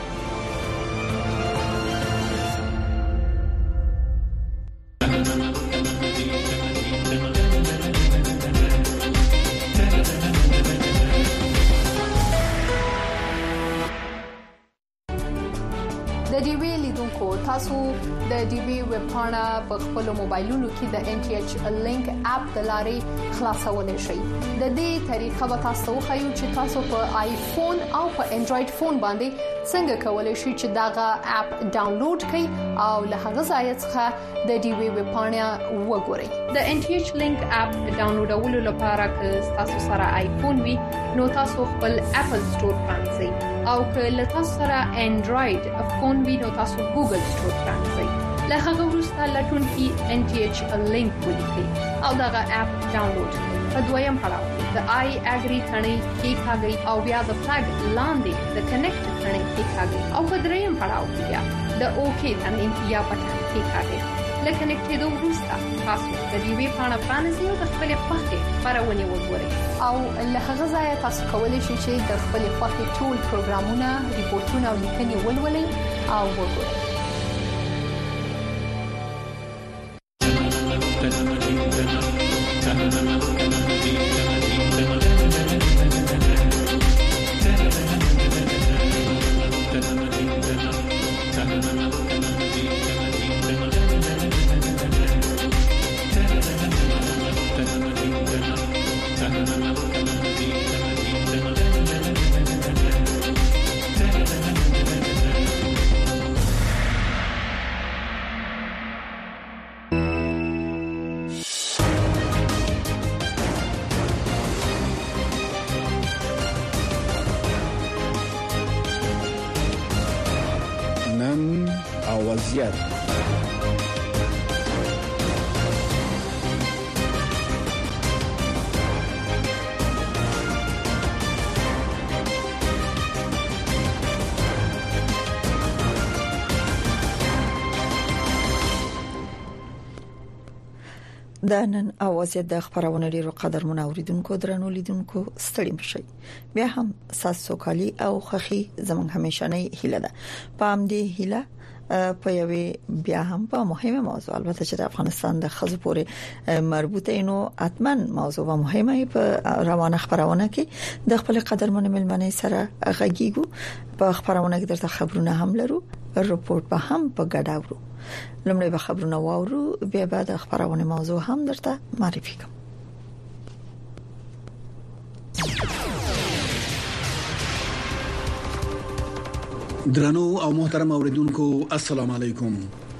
تاسو د ډي بي ویب پاڼه په خپل موبایلونو کې د ان ټي ایچ لینک اپ د لارې خلاصولای شئ د دې طریقه به تاسو خو چې تاسو په آیفون او په انډراید فون باندې څنګه کولای شئ چې داغه اپ ډاونلوډ کړئ او له هغه ځای څخه د ډي بي ویب پاڼه وګورئ د ان ټي ایچ لینک اپ ډاونلوډولو لپاره که تاسو سره آیفون وي نو تاسو خپل اپل سٹور پرانځئ او که له تاسو سره انډراید فون وي نو تاسو ګوګل سٹور پرانځئ له هغه وروسته لټون کې ان ټي ایچ لینک ولیکئ او دغه اپ ډاونلوډ کړئ په دویم پړاو د آی اګری ثنې کې کاږي او بیا د فلګ لاندې د کنیکټ ثنې کې کاږي او په دریم پړاو بیا د اوکی ثنې یا بټن کې کاږي لکه نکټېدو وروسته تاسو د دې وی پاڼه پرانیزئ او د خپل خوښې خبرونه وګورئ او له هغه ځای تاسو کولی شئ چې د خپل خوښې ټول پروګرامونه ریپورتونه او لیکنې ولولئ او وګورئ وضعیت. د نن اوازې د خبرونه لري قدرمن اوریدونکو درنو لیدونکو ستړي مشي بیا هم ساسو کالی او خخي زمون همیشنۍ هیله ده پام دې هیله په یوې بیا هم په مهمه موضوع البته چې د افغانستان د خزو پورې مربوطه نو اتمن موضوع و مهمه په روانه خبرونه کې د خپل قدرمن ملمنې سره غږیږو په خبرونه کې درته خبرونه هم لرو رپورټ به هم په ګډاورو لمړی به خبرونه واورو بیا بعد خبرونه موضوع هم درته معرفي کوم. درنو او محترم اوریدونکو السلام علیکم.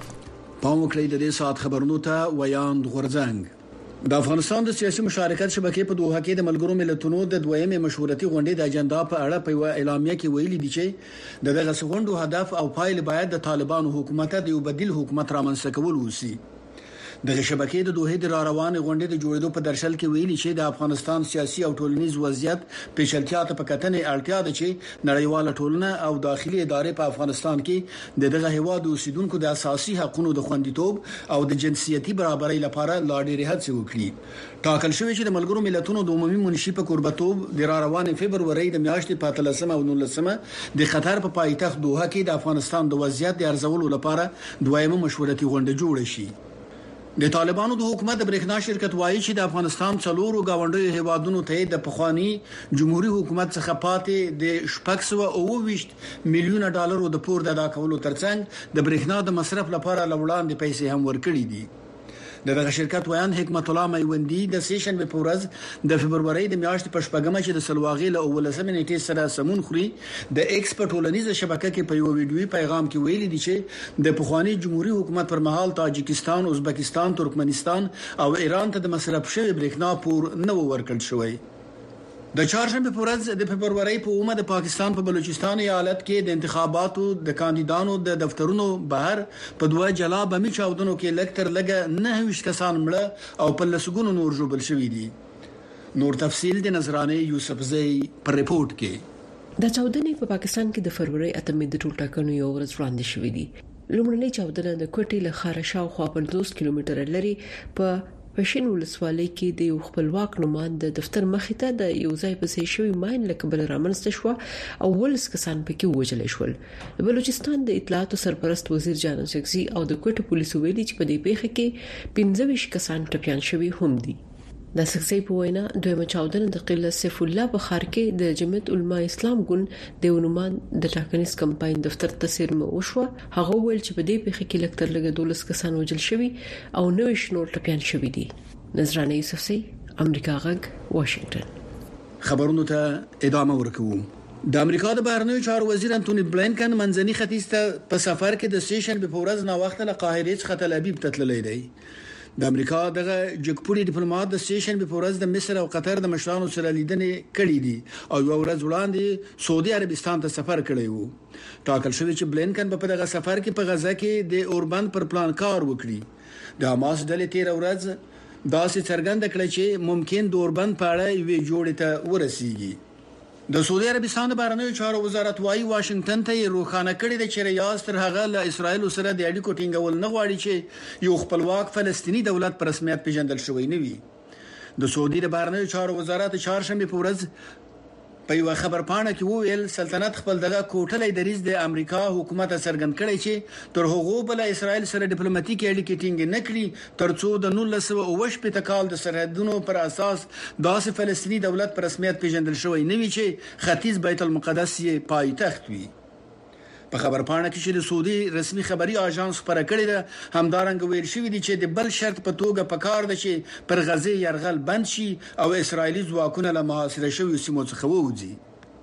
پام وکړئ د دې ساعت خبرونو ته ویاند غورځنګ. د افغانستان د سیاسي مشارکت شبکې په دوحه کې د ملګرو ملتونو د دویمه مشورتي غونډې د اجنډا په اړه په اعلامیه کې ویلي دي چې د دغه غونډو هدف او پایل باید د طالبانو حکومت د یو بدیل حکومت رامنځته کول وسی. دغه شبکې د دوحه د روانه غونډې د جوړېدو په درشل کې ویلي چې د افغانستان سیاسي او ټولنیز وضعیت پیچلتیا ته په کتنې اړتیا ده چې نړیواله ټولنه او داخلي ادارې په افغانستان کې د دغه هیواد اوسیدونکو د اساسي حقوقو د خوندیتوب او د جنسيتي برابرۍ لپاره لا ډېرې هڅې وکړي. ټاکل شوی چې د ملګرو ملتونو د عمومي منشي په قربتوب د روانه فبرवरी د میاشتې په اتلسمه او نولسمه د قطر په پایتخت دوحه کې د افغانستان د وضعیت د ارزولو لپاره دویمه مشورتي غونډه جوړ شي. د طالبانو د حکومت د برېښنا شرکت وایي چې د افغانستان څلورو گاونډیو هیوادونو ته د پخوانی جمهوریت حکومت څخه پاتې د شپږ سوه او اوه ویشت میلیونه ډالرو د پور د ادا کولو ترڅنګ د برېښنا د مصرف لپاره لوړاندې پیسې هم ورکړي دي. دغه شرکت ویان حکمت الله میوندی د سیشن په ورځ د فبرवरी د میاشتې په شپږمه چې د سلواغې له اولسمه نیټې سره سمون خوري د ایکسپورټ ولنیزه شبکې کې په یو ویډیوي پیغام کې ویلي دي چې د پخوانی جمهوریت حکومت پر مهال تاجکستان، ازبکستان، ترکمنستان او ایران ته د مصرف شوی برېښنا پور نه ورکړل شوی. د چهارشنبه په ورځ د فبرवरी په اومه د پاکستان په بلوچستان ایالت کې د انتخاباتو د کاندیدانو د دفترونو بهر په دوه جلا بمي چاودنو کې لکتر لګه نه ویش کسان مړه او په لسګونو نور ژوبل شوي دي. نور تفصیل د نظرانه یوسف زئی پر رپورت کې. د چاودنې په پاکستان کې د فروری اتمې د ټول ټاکنو یو ورځ وړاندې شوې دي. لومړنۍ چاودنه د کوټې له خارشاو خوا پنځوس کیلومتره لري په پښین ولسوالۍ کې د یو خپلواک نومان د دفتر مخې ته د یو ځای په ځای شوی ماین لکه بل رامنځته شو او ولس کسان پکې وژل شول. د بلوچستان د اطلاعاتو سرپرست وزیر جان شخصي او د کوټه پولیسو ویلي چې په دې پیښه کې پنځه ویشت کسان ټپيان شوي هم دي. د شخصي په وینا دویمه چاودنه د قله سیف الله په خار کې د جمعیت علما اسلام ګوند د ونومان د ټاکنیز کمپاین دفتر ته سیرمه وشو. هغه ویل چې په دې پیښه کې لکتر لګه دولس کسان وژل شوي او نوې شنور ټپيان شوي دي. نظرانه یوسفزئی، امریکا غږ، واشنگټن. خبرونو ته ادامه ورکوو. د امریکا د بهرنیو چارو وزیر انټونی بلینکن منځني ختیځ ته په سفر کې د سیشن په ورځ نا وخت له قاهره څخه تل ابیب ته تللی دی. د امریکا دغه جګپوړي ډیپلوماټ د سیشن په ورځ د مصر او قطر د مشرانو سره لیدنې کړې دي او یو ورځ وړاندې سعودي عربستان ته سفر کړی وو. ټاکل شوی چې بلینکن په دغه سفر کې په غزا کې د اوربند پر پلان کار وکړي. د حماس ډلې تیر ورځ داسې څرګنده کړه چې ممکن د اوربند په اړه یو جوړه ته ورسیږي. د سعودي عربستان د بهرنیو چارو وزارت وايي واشنگټن ته روښانه کړی دی چې ریاض تر هغه له اسرایل سره د اړیکو ټینګول نه غواړي چې یو خپلواک فلسطینی دولت پر رسمیت پیژندل شوی نه وي. د سعودي د بهرنیو چارو وزارت چهارشنبه په ورځ په یو خبر پاڼه کې وویل سلطنت خپل دغه کوټلې دریز د امریکا حکومت څرګند کړي چې تر هغه بل اسرائیل سره ډیپلوماټیک اړیکې ټینګ نه کړي ترڅو د نولس سوه اوه شپږ کال د سرحدونو پر اساس داسې فلسطینی دولت پر رسمیت پیژندل شوی نه وي چې ختیځ بیت المقدس یې پایتخت وي. په خبر پاڼه کې چې د سعودي رسمي خبري اژانس خبره کړې ده همدارنګ ویل شوی دی چې د بل شرط په توګه پکار ده چې پر غزه يرغل بند شي او اسرایلی ځواکونه له محاصره شوی سیمو څخه ووځي.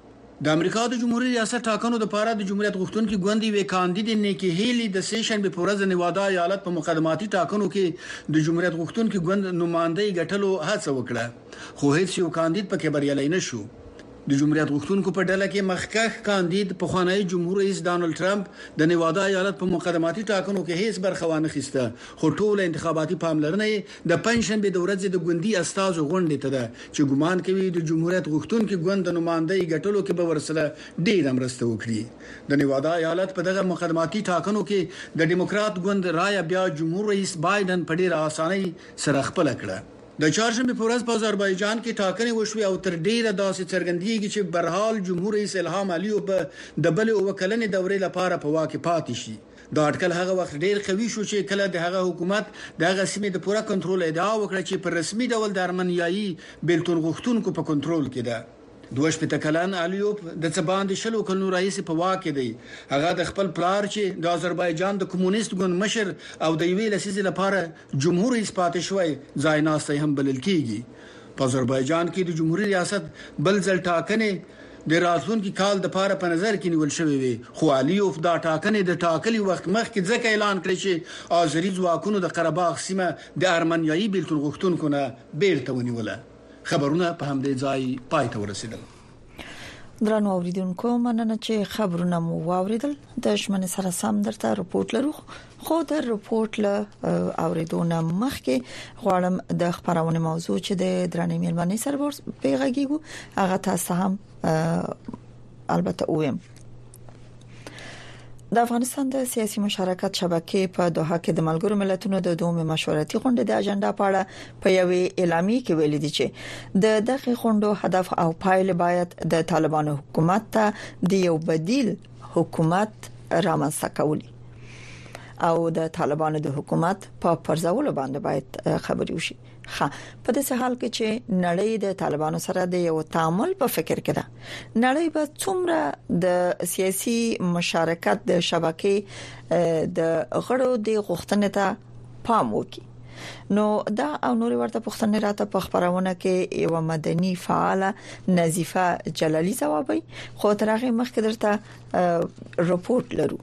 د امریکا د جمهوریت ریاست ټاکنو د پاره د جمهوریت غوښتونکو ګوندي وی کاندید نیکی هیلی د سیشن په ورځ نیوادا ایالت په مقدماتي ټاکنو کې د جمهوریت غوښتونکو ګوند نمائندګي ګټلو هڅه وکړه خو هیڅ یو کاندید پکې بریالی نشو. د جمهوریت غوښتونکو په ډله کې مخکښ کاندید پخوانی جمهور رئیس ډانلډ ټرمپ د نیوادا ایالت په مقدماتي ټاکنو کې هیڅ برخه ونه اخیسته، خو ټول انتخاباتي پاملرنه د پنځشنبه د ورځې د ګوندي استازو غونډې ته ده چې ګومان کوي د جمهوریت غوښتونکو ګوند نمائندګي ګټلو کې به ورسره ډیر مرسته وکړي. د نیوادا ایالت په دغه مقدماتي ټاکنو کې د ډیموکرات ګوند رائے بیا جمهور رئیس بایدن په ډیر اسانۍ سره خپل کړه. د چهارشنبه په ورځ په آذربایجان کې ټاکنې وشوې او تر ډیره داسې څرګندېږي چې برحال جمهور رئیس الهام علیو په د بل وکلنې دورې لپاره په واک پاتې شي. دا اټکل هغه وخت ډیر قوي شو چې کله د هغه حکومت دغه سیمې د پوره کنټرول ادعا وکړه چې په رسمي ډول د ارمنیایي بیلتون غوښتونکو په کنټرول کې ده. دوه شپږ کلن الیوب د څباند شلو کلونو رئیس په واک دی. هغه د خپل پلار چې د آذربایجان د کمونیست ګوند مشر او د یوې لسیزې لپاره جمهور رئیس پاتې شوی ځای ناسته هم بلل کیږي. په آذربایجان کې د جمهوریت ریاست بل ځل ټاکنې د راتلونکي کال د پاره په نظر کې نیول شوی وي، خو الیوب دا ټاکنې د ټاکلي وخت مخکې ځکه اعلان کړی چې آذری ځواکونو د قرهباغ سیمه د ارمنیایي بیلتون غوښتونکو نه بیرته ونیوله. خبرونه په همدې ځای پای ته ورسیدل. درنو اوریدونکو مننه چې خبرونه مو واوریدل. د شمن سره سم درته رپورت لرو، خو د رپورت له اوریدونه مخکې غواړم د خبرونه موضوع چې د درنې میلمنې سره پیغاګیږو هغه تاسو هم البته وایم. د افغانستان د سیاسي مشارکت شبکې په دوحه کې د ملګرو ملتونو د دوه مشورتي غونډې د اجنډا په اړه په یوې اعلامیه کې ویل دي چې د دغه غونډو هدف او پایله باید د طالبانو حکومت ته د یو بدیل حکومت رامنځته کول او د طالبانو د حکومت په پرځولو باندې باید خبري وشي. ها په دې حال کې چې نړۍ د طالبانو سره د یو تعامل په فکر کې ده، نړۍ به څومره د سیاسي مشارکت د شبکې د غړو د غوښتنې ته پام وکړي. نو دا او نور ورته پوښتنې راته په خبرونه کې یو مدني فعاله نظیفه جلالی ځوابي، خو تر هغه مخکې درته رپورت لرو.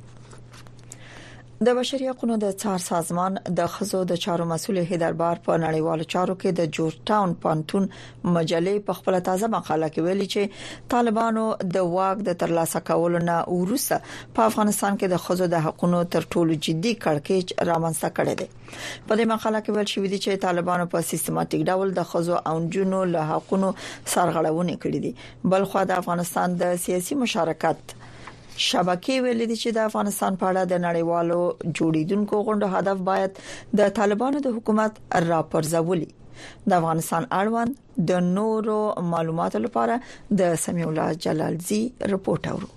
د بشري حقوقو د څار سازمان د خزو د چارو مسول هیدربار په نړیوالو چارو کې د جورج ټاون پانتون مجلې په خپل تازه مقاله کې ویلي چې طالبانو د واک د ترلاسه کولو نه وروسته په افغانستان کې د خزو د حقوقو تر ټولو جدي کړکېچ رامنځته کړی دی. په دې مقاله کې ویل شوی دی چې طالبانو په سیستماتیک ډول د خزو او جنونو له حقوقو سرغړونه کړې دي. بلخو د افغانستان د سیاسي مشارکت شبکې ویل دي چې د افغانستان په اړه د نړیوالو جوړیدونکو غونډو هدف باید د طالبانو د حکومت راپرځولي. د افغانستان اړوند د نورو معلوماتو لپاره د سمیع الله جلالزی رپورت اورو.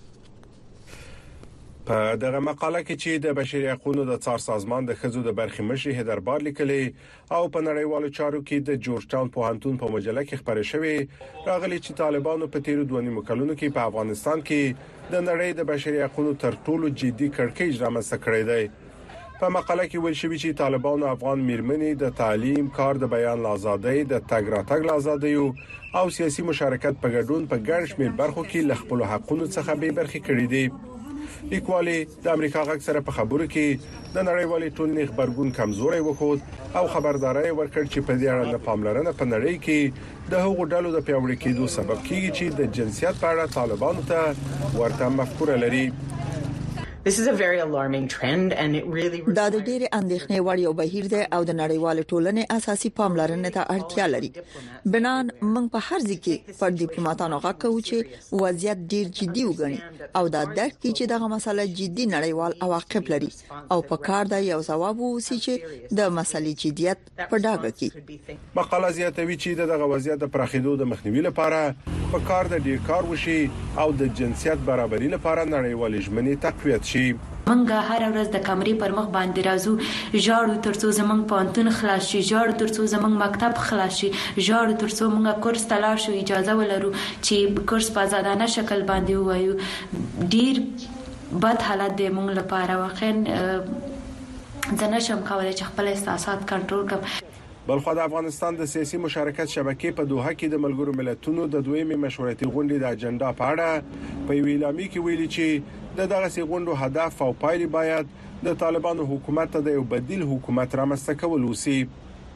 په دغه مقاله کې چې د بشري حقوقو د څار سازمان د خزو د برخې مشر هیدربار لیکلي او په نړیوالو چارو کې د جورج ټاون پوهنتون په مجله کې خبرې شوې راغلي چې طالبانو په تیرو دوه نیمو کلونو کې په افغانستان کې د نړۍ د بشري حقوقو تر ټولو جدي کړکېچ رامنځته کړی دی. په مقاله کې ویل شوی چې طالبانو افغان میرمنې د تعلیم، کار د بیان آزادۍ، د تګ راتګ آزادۍ او سیاسي مشارکت په ګډون په ګڼ شمېر برخو کې ل خپل حقوقو څخه به برخې کړې دي. لیکوالي د امریکا غږ سره په خبرو کې د نړیوالې ټولنې خبرګون کمزوري وخود او خبرداري ورکړ چې په دې اړه نه پاملرنه په نړۍ کې د هغو ډلو د پیوړې کېدو سبب کیږي چې د جنسیت په اړه طالبانو ته ورته مفکوره لري. This is a very alarming trend and it really دا د ډېر اندېښنې وړ یو بهیر دی او د نړیوال ټولنې اساسي پاملرنې ته اړتیا لري. بنان موږ په هر ځکه پر ډیپلوماټانو غاکو چې وضعیت ډېر جدي وګڼي او دا درک کړي چې دغه مسله جدي نړیوال عواقب لري او په کار دی یو ځواب ووسی چې د مسلې جديت په ډاګه کې. مقاله زیاتوي چې دغه وضعیت د پراخېدو د مخنیوي لپاره په کار د ډیر کار وشي او د جنسیت برابرۍ لپاره نړیوال ژمنې تقویت شي. منګه هر ورځ د کمرې پر مخ باندې راځو، ژاړو ترڅو زمنګ پانتون خلاص شي، ژاړو ترڅو زمنګ مکتب خلاص شي، ژاړو ترڅو موږ کورس ته لاړ شو، اجازه ولرو چې کورس په آزادانه شکل باندې وایو. ډیر بد حالت دی موږ لپاره، واقعا زه نشم کولای چې خپل احساسات کنټرول کړم. بلخو د افغانستان د سیاسي مشارکت شبکې په دوحه کې د ملګرو ملتونو د دویمې مشورتي غونډې د اجنډا په اړه په ویلامي کې ویلي چې د دغه سي غونډو هدف او پایلې باید د طالبانو حکومت ته د یو بدیل حکومت رامنځته کول وسی.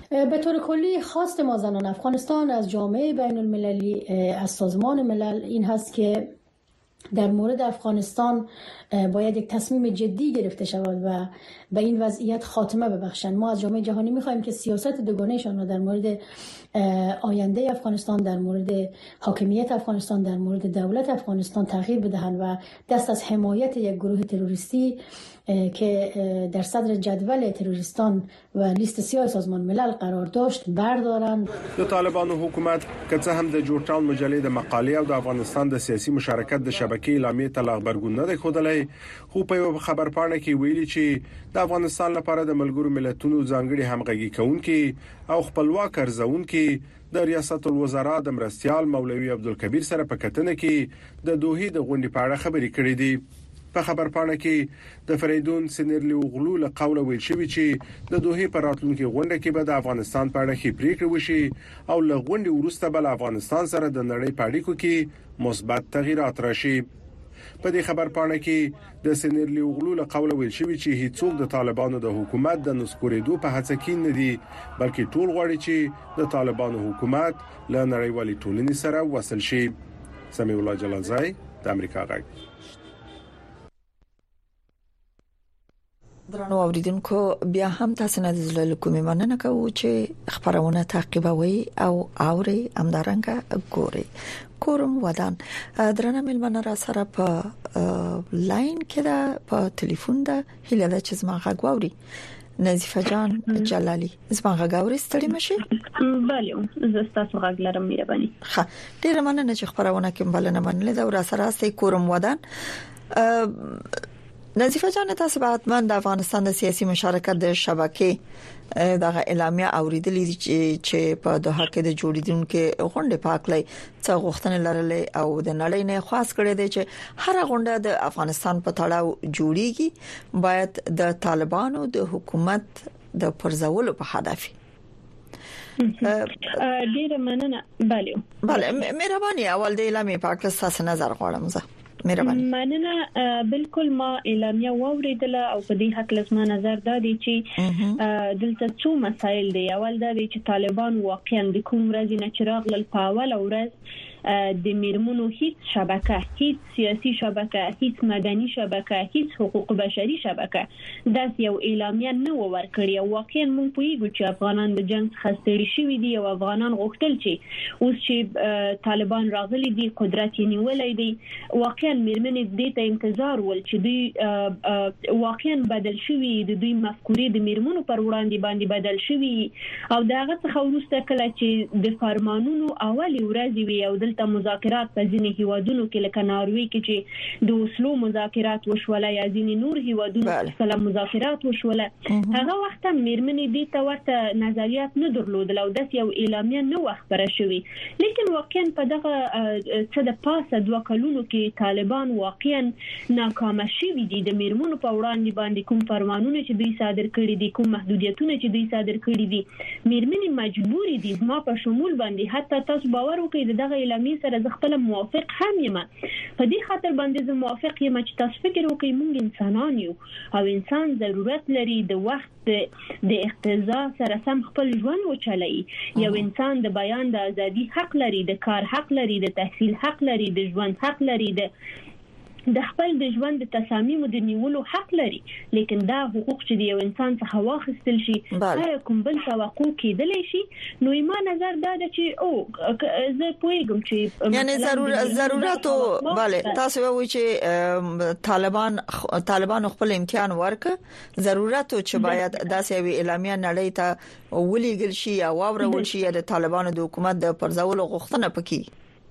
به طور کلی خواست ما زنان افغانستان از جامعه بین المللی، از سازمان ملل این هست که در مورد افغانستان باید یک تصمیم جدی گرفته شود و به این وضعیت خاتمه ببخشند. ما از جامعه جهانی می‌خوایم که سیاست دوگانه‌شان را در مورد آینده افغانستان، در مورد حاکمیت افغانستان، در مورد دولت افغانستان تغییر بدهند و دست از حمایت یک گروه تروریستی که در صدر جدول تروریستان و لیست سیاه سازمان ملل قرار داشت بردارند. د طالبانو حکومت که څه هم د جورجټاون مجلې د مقالې او د افغانستان د سیاسي مشارکت د شبکې اعلامیې ته خبرګون نه خوده، خو په یو خبرپاڼه کې ویلي چې د افغانستان لپاره د ملګرو ملتونو ځانګړي همغږي کوونکي او خپلواک ارزونکي د ریاست الوزرا د مرستيال مولوي عبدالکبیر سره په کتنه کې د دوحې د غونډې په اړه خبرې کړې دي. په خبرپاڼه کې د فریدون سینرلی اوغلو له قوله ویل شوی چې د دوحې په راتلونکي غونډه کې به د افغانستان په اړه خې پریکړه وشي او له غونډې وروسته به افغانستان سره د نړۍ په اړیکو کې مثبت تغیرات راشي. په دې خبرپاڼه کې د سینرلی اوغلو له قوله ویل شوی چې هیڅوک د طالبانو د حکومت د نسکورېدو په هڅه کې نه دي، بلکې ټول غواړي چې د طالبانو حکومت له نړیوالې ټولنې سره وصل شي. سمیع الله جلالزای، د امریکا غږ. درنو اوریدونکو، بیا هم تاسو نه د زړه کومې مننه کوو چې خبرونه تعقیبوي او اوري امدارنګه ګوري. کورم ودان درنه ملمنه را سره په لاین کې دا په ټلیفون دا هله د چې زما غږ واوري. نظیفه جان جلالی، زما غږ اوري؟ ستړي مشي؟ بله، زه تاسو غږ لرم مهرباني. ښه، ډیره مننه چې خبرونه کې بلنه منلې دا را سره است. کورم ودان نظیفه جان، تاسو به حتما د افغانستان د سیاسي مشارکت د شبکې دغه اعلامیه اوریدلې چې په دوحه کې د جوړیدونکو غونډې پاکلې څو غوښتنې لرلې او د نړۍ نه خاص کړې ده چې هر غونډه د افغانستان په تړاو جوړیږي باید د طالبانو د حکومت د پرځولو په هدف ډیره مننه. بله بله، مهرباني اول د اعلامیه پاکلې تاسو نظر غواړم زه. مهرباني. مننه. بالکل ما اعلامیه واوریدله او په دې حق لزما نظر دا دی چې دلته څو مسایل دي. اول دا دی چې طالبان واقعا د کوم ورځې نه چراغ لل پاول او ورځ د میرمنو هیڅ شبکه، هیڅ سیاسي شبکه، هیڅ مدني شبکه، هیڅ حقوق بشري شبکه داس یو اعلامیه نه ورکړي. او واقعا مونږ پوهیږو چې افغانان د جنگ څخه ستړي شوي دي او افغانان غوښتل چې اوس چې طالبان راغلي دي قدرت یې نیولای دي، واقعا میرمنې دې ته انتظار ول چې دوی واقعا بدل شوي، د دوی مفکورې د میرمنو پر وړاندې باندې بدل شوي او داغه څخه وروسته کله چې د فرمانونو اولي ورځې وي او دلته مذاکرات په ځینې هیوادونو کې لکه ناروی کې چې د اوسلو مذاکرات وشول یا ځینې نور هیوادونو سره مذاکرات وشول، هغه وخت میرمنې دې ته ورته نظریات نه درلودل او داس یو اعلامیه نه وخبره شوی. لیکن واقعا په دغه څه د پاسه دوه کلونو کې طالبان واقعا ناکام شوي دي. د میرمنو په وړاندې باندې کوم فرمانونه چې دوی صادر کړي دي، کوم محدودیتونه چې دوی صادر کړي دي، میرمنې مجبور دي ما په شمول باندې حتی تاسو باور وکړئ دغه اعلامیه سره زه خپل موافق هم یم. په دې خاطر باندې زه موافق یم چې تاسو فکر وکړئ موږ انسانان یو او انسان ضرورت لري د وخت د اقتضا سره سم خپل ژوند وچلوي. یو انسان د بیان د ازادي حق لري، د کار حق لري، د تحصیل حق لري، د ژوند حق لري، د د خپل د ژوند د تصامیمو د نیولو حق لري. لیکن دا حقوق چې د یو انسان څخه واخیستل شي هر کوم بل توقع کېدلی شي. نو ما نظر دا ده چې او زه پوهیږم چې یعنی ضرورت ضرورت bale تاسو وایئ چې طالبان طالبان خپل امتحان ورکړ، ضرورت چې باید داسې وی اعلامیه نړۍ ته ولېګل شي او اورول شي د طالبانو د حکومت د پرځولو غوښتنه پکې.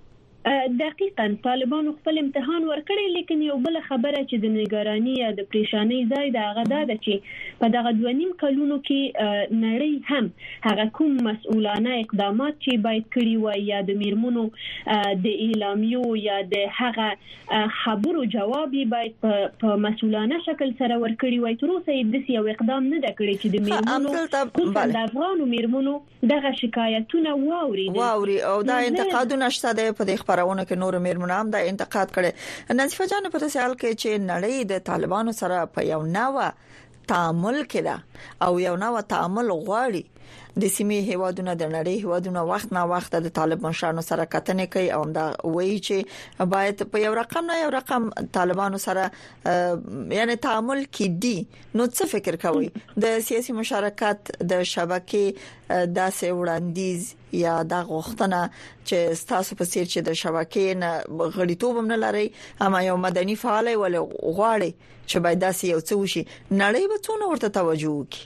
دقیقاً طالبانو خپل امتحان ورکړي، لیکن یو بل خبره چې د نگرانی یا د پریشانی ځای دا غدا ده چې په دغه دوانیم کلونو کې نړۍ هم هغه کوم مسؤلانه اقدامات چې باید کړی وای یا د میرمنو د اعلامیو یا د هغه خبرو جواب باید په مسؤلانه شکل سره ورکړي وای. تر اوسه د یو اقدام نه د کړی چې د میرمنو د افغانو میرمنو دغه شکایتونه واوري واوري او دا انتقادونه شته د په خبرونه کې نور میرمنو هم دا انتقاد کړي. نظیفه جان په تاسو حال کې چې نړۍ د طالبانو سره په یو نوو تعامل کې ده او یو نوو تعامل غواړي، د سیمې هیوادونو د نړۍ هیوادونو وخت نه وخت د طالب مشرانو سره کتنې کوي او دا وایي چې باید په یو رقم نه یو رقم طالبانو سره یعنی تعامل کړي. نو څه فکر کوي د سیاسي مشارکت د شبکې داسې وړاندیز یا د غوښتنه چې تاسو په سیر چې د شبکې نه غړیتوب هم نه لري اما یو مدني فعال ول غواړي چې باید داسې یو څه وشي نړۍ به څونه ورته توجه وکړي؟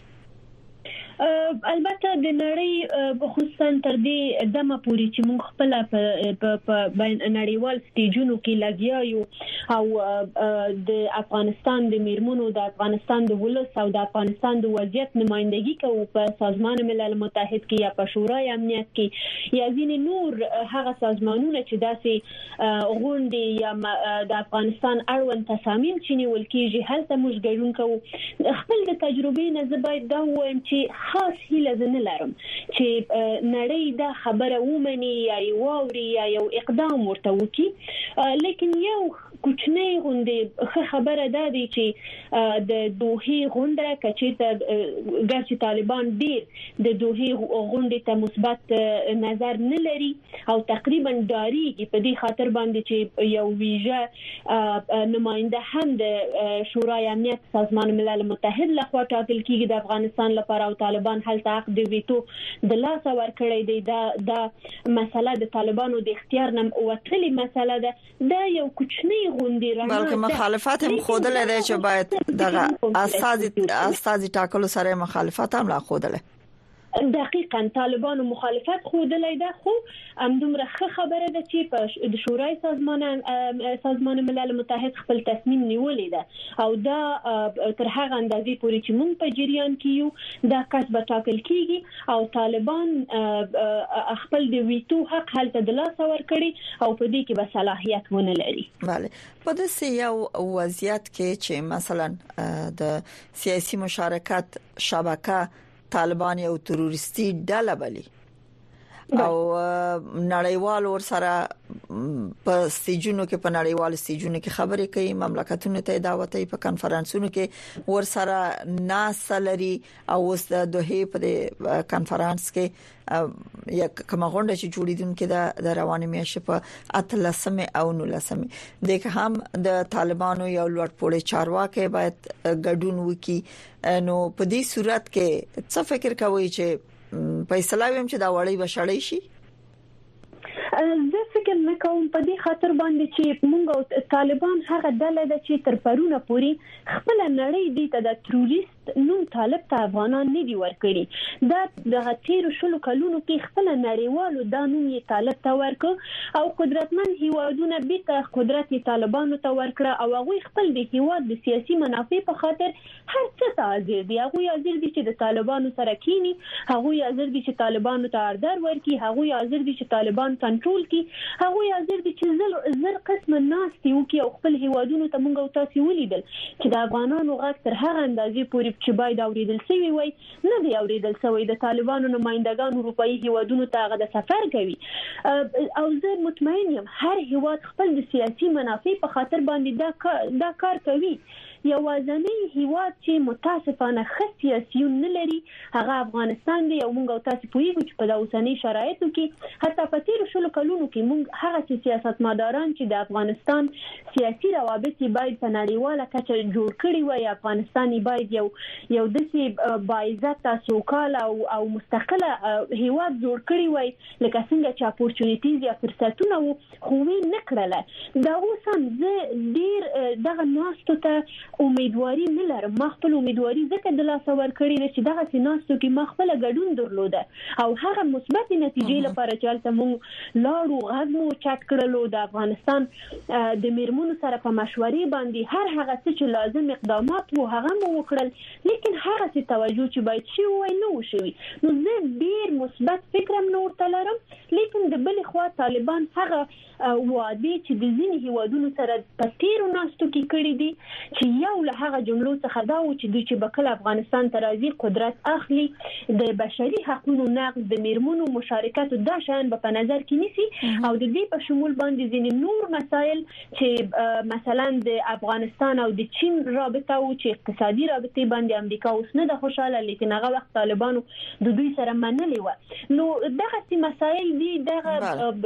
البته د نړۍ خصوصا تر دې دمه پوری چې موږ خپل په نړیوال سټیجونو کې لګیا یو او د افغانستان د میرمنو د افغانستان د ولس او د افغانستان د وضعیت نمائندګي کوي په سازمان ملل متحد کې یا په شورای امنیت کې یا ځینې نور هغه سازمانونه چې داسې غونډې یا د افغانستان اړوند تصامیم چې نیول کېږي هلته موږ ګډون کوو. خپل د تجربې نه زه باید دا وایم چې خاص هیله نه لرم چې نړۍ دا خبره ومني یا یووري یا یو اقدام ورته وکړي، لیکن یو کوچنی غونډه خبره ده دی چې د دوحې غونډه کچې ګرځي طالبان ډیر د دوحې غونډه ته مثبت نظر نه لري او تقریبا داریږي په دې خاطر باندې چې یو ویژه نماینده هم د شورای امنیت سازمان ملل متحد لخوا ټاکل کیږي د افغانستان لپاره او طالبان هلته حق د ویټو د لاس ورکړی دی. دا دا مسله د طالبانو د اختیار نه وتلې مسله ده. دا یو کوچنی بلکې مخالفت هم خوده لري چې باید دغه اساس اساس ټاکلو سره مخالفت هم لا خوده لري. دقیقاً طالبانو مخالفت خودلای ده، خو همدومره ښه خبره ده چې په د شورای سازمان سازمان ملل متحد خپل تصمیم نیولې ده او دا تر هغه اندازې پورې چې موږ په جریان کې یو دا کس به ټاکل کیږي او طالبان خپل د ویټو حق هلته د لاس ورکړي او په دې کې به صلاحیت ونه لري. bale په داسې یو وضعیت کې چې مثلا د سیاسي مشارکت شبکه طالبان یو تروریستي ډله بلی او نړیوال ور سره په سټیجونو کې په نړیوال سټیجونو کې خبرې کوي، مملکتونو ته دعوت په کانفرنسونو کې ور سره ناسلري او اوس د دوحې په کانفرنس کې یا کومه غونډه چې جوړیدونکې د رواني میاشتې په اتلسمه او نولسمه دغه هم د طالبانو یو لوړ پوړی چارواکي باید ګډون وکړي. نو په دې صورت کې څه فکر کوي چې فیصله ویم چې دا وړي بشړې شي؟ زه فکر نه کوم په دې خاطر باندې چې موږ طالبان هغه ډله ده چې تر پرونه پوري خپل نړۍ دي ته د تروریست نوم طالب ته افغانان نه دی ورکړي. دا د تیر شلو کلونو کې خپل نړیوالو د نوم یې طالب ته ورکړ او قدرتمن هیوادونه به قدرت طالبانو ته ورکړه او هغه خپل د هیواد د سیاسي منافع په خاطر هر څه ته حاضر دي. هغه حاضر دي چې د طالبانو سره کینی، هغه حاضر دي چې طالبانو ته اردر ورکړي، هغه حاضر دي چې طالبان کنټرول کړي، هغه حاضر دي چې زر زر قسم ناس دی او کې خپل هیوادونو ته مونږ او تاسو ولیدل چې د افغانانو غږ تر هغه اندازې پورې چې باید اوریدل شوی وي نه دی اوریدل شوی. د طالبانو نمائندگان اروپאי هیوادونو ته هغه د سفر کوي او زه مطمئن یم هر هیواد خپل د سیاسي منافع په خاطر باندې دا دا کار کوي. یوازنی هیواد چې متاسفانه ښه سیاسيون نه لري هغه افغانستان دی او موږ او تاسو پوهیږو چې په داوسنی شرایطو کې حتی په تیر شلو کلونو کې موږ هغه سیاستمداران چې د افغانستان سیاسي روابط باید په نړیواله کچه جوړ کړي وي، افغانستان باید یو یو داسې باعزت سوکاله او او مستقله هیواد جوړ کړي وي لکه څنګه چې اپورچونټیز یا فرصتونه وو خو نه کړل. دا اوس هم زه ډیر دغه ناستو ته امیدواري نه لرم. ما خپل امیدواري ځکه د لاس ورکړی چې دغه سیناستو کې ما خپل ګډون درلوده او هغه مثبت نتیجې لپاره چې تل موږ لاړو غږمو چټ کړلو د افغانستان د میرمنو سره په مشورې باندې هر هغه څه چې لازم اقدامات وو هغه مو وکړل، لیکن هغه څه توجه چې باید شي وای نه وشوي. نو زه ډیر مثبت فکرم نه ورته لرم، لیکن د بل خوا طالبان هغه وعده چې د ځینې هیوادونو سره په تیرو ناستو کې کړی دي چې یو له هغه جملو څخه دا و چې دوی چې بکل افغانستان ته راځي قدرت اخلي د بشري حقوقو نقض د میرمنو مشارکت دا شان په نظر کې نیسي او د دې په شمول باندې ځینې نور مسایل چې مثلا د افغانستان او د چین رابطه او چې اقتصادي رابطه باندې امریکا اوس نه د خوشاله لیکن هغه وخت طالبانو د دوی سره منلې و نو دغه سي مسایل دي دغه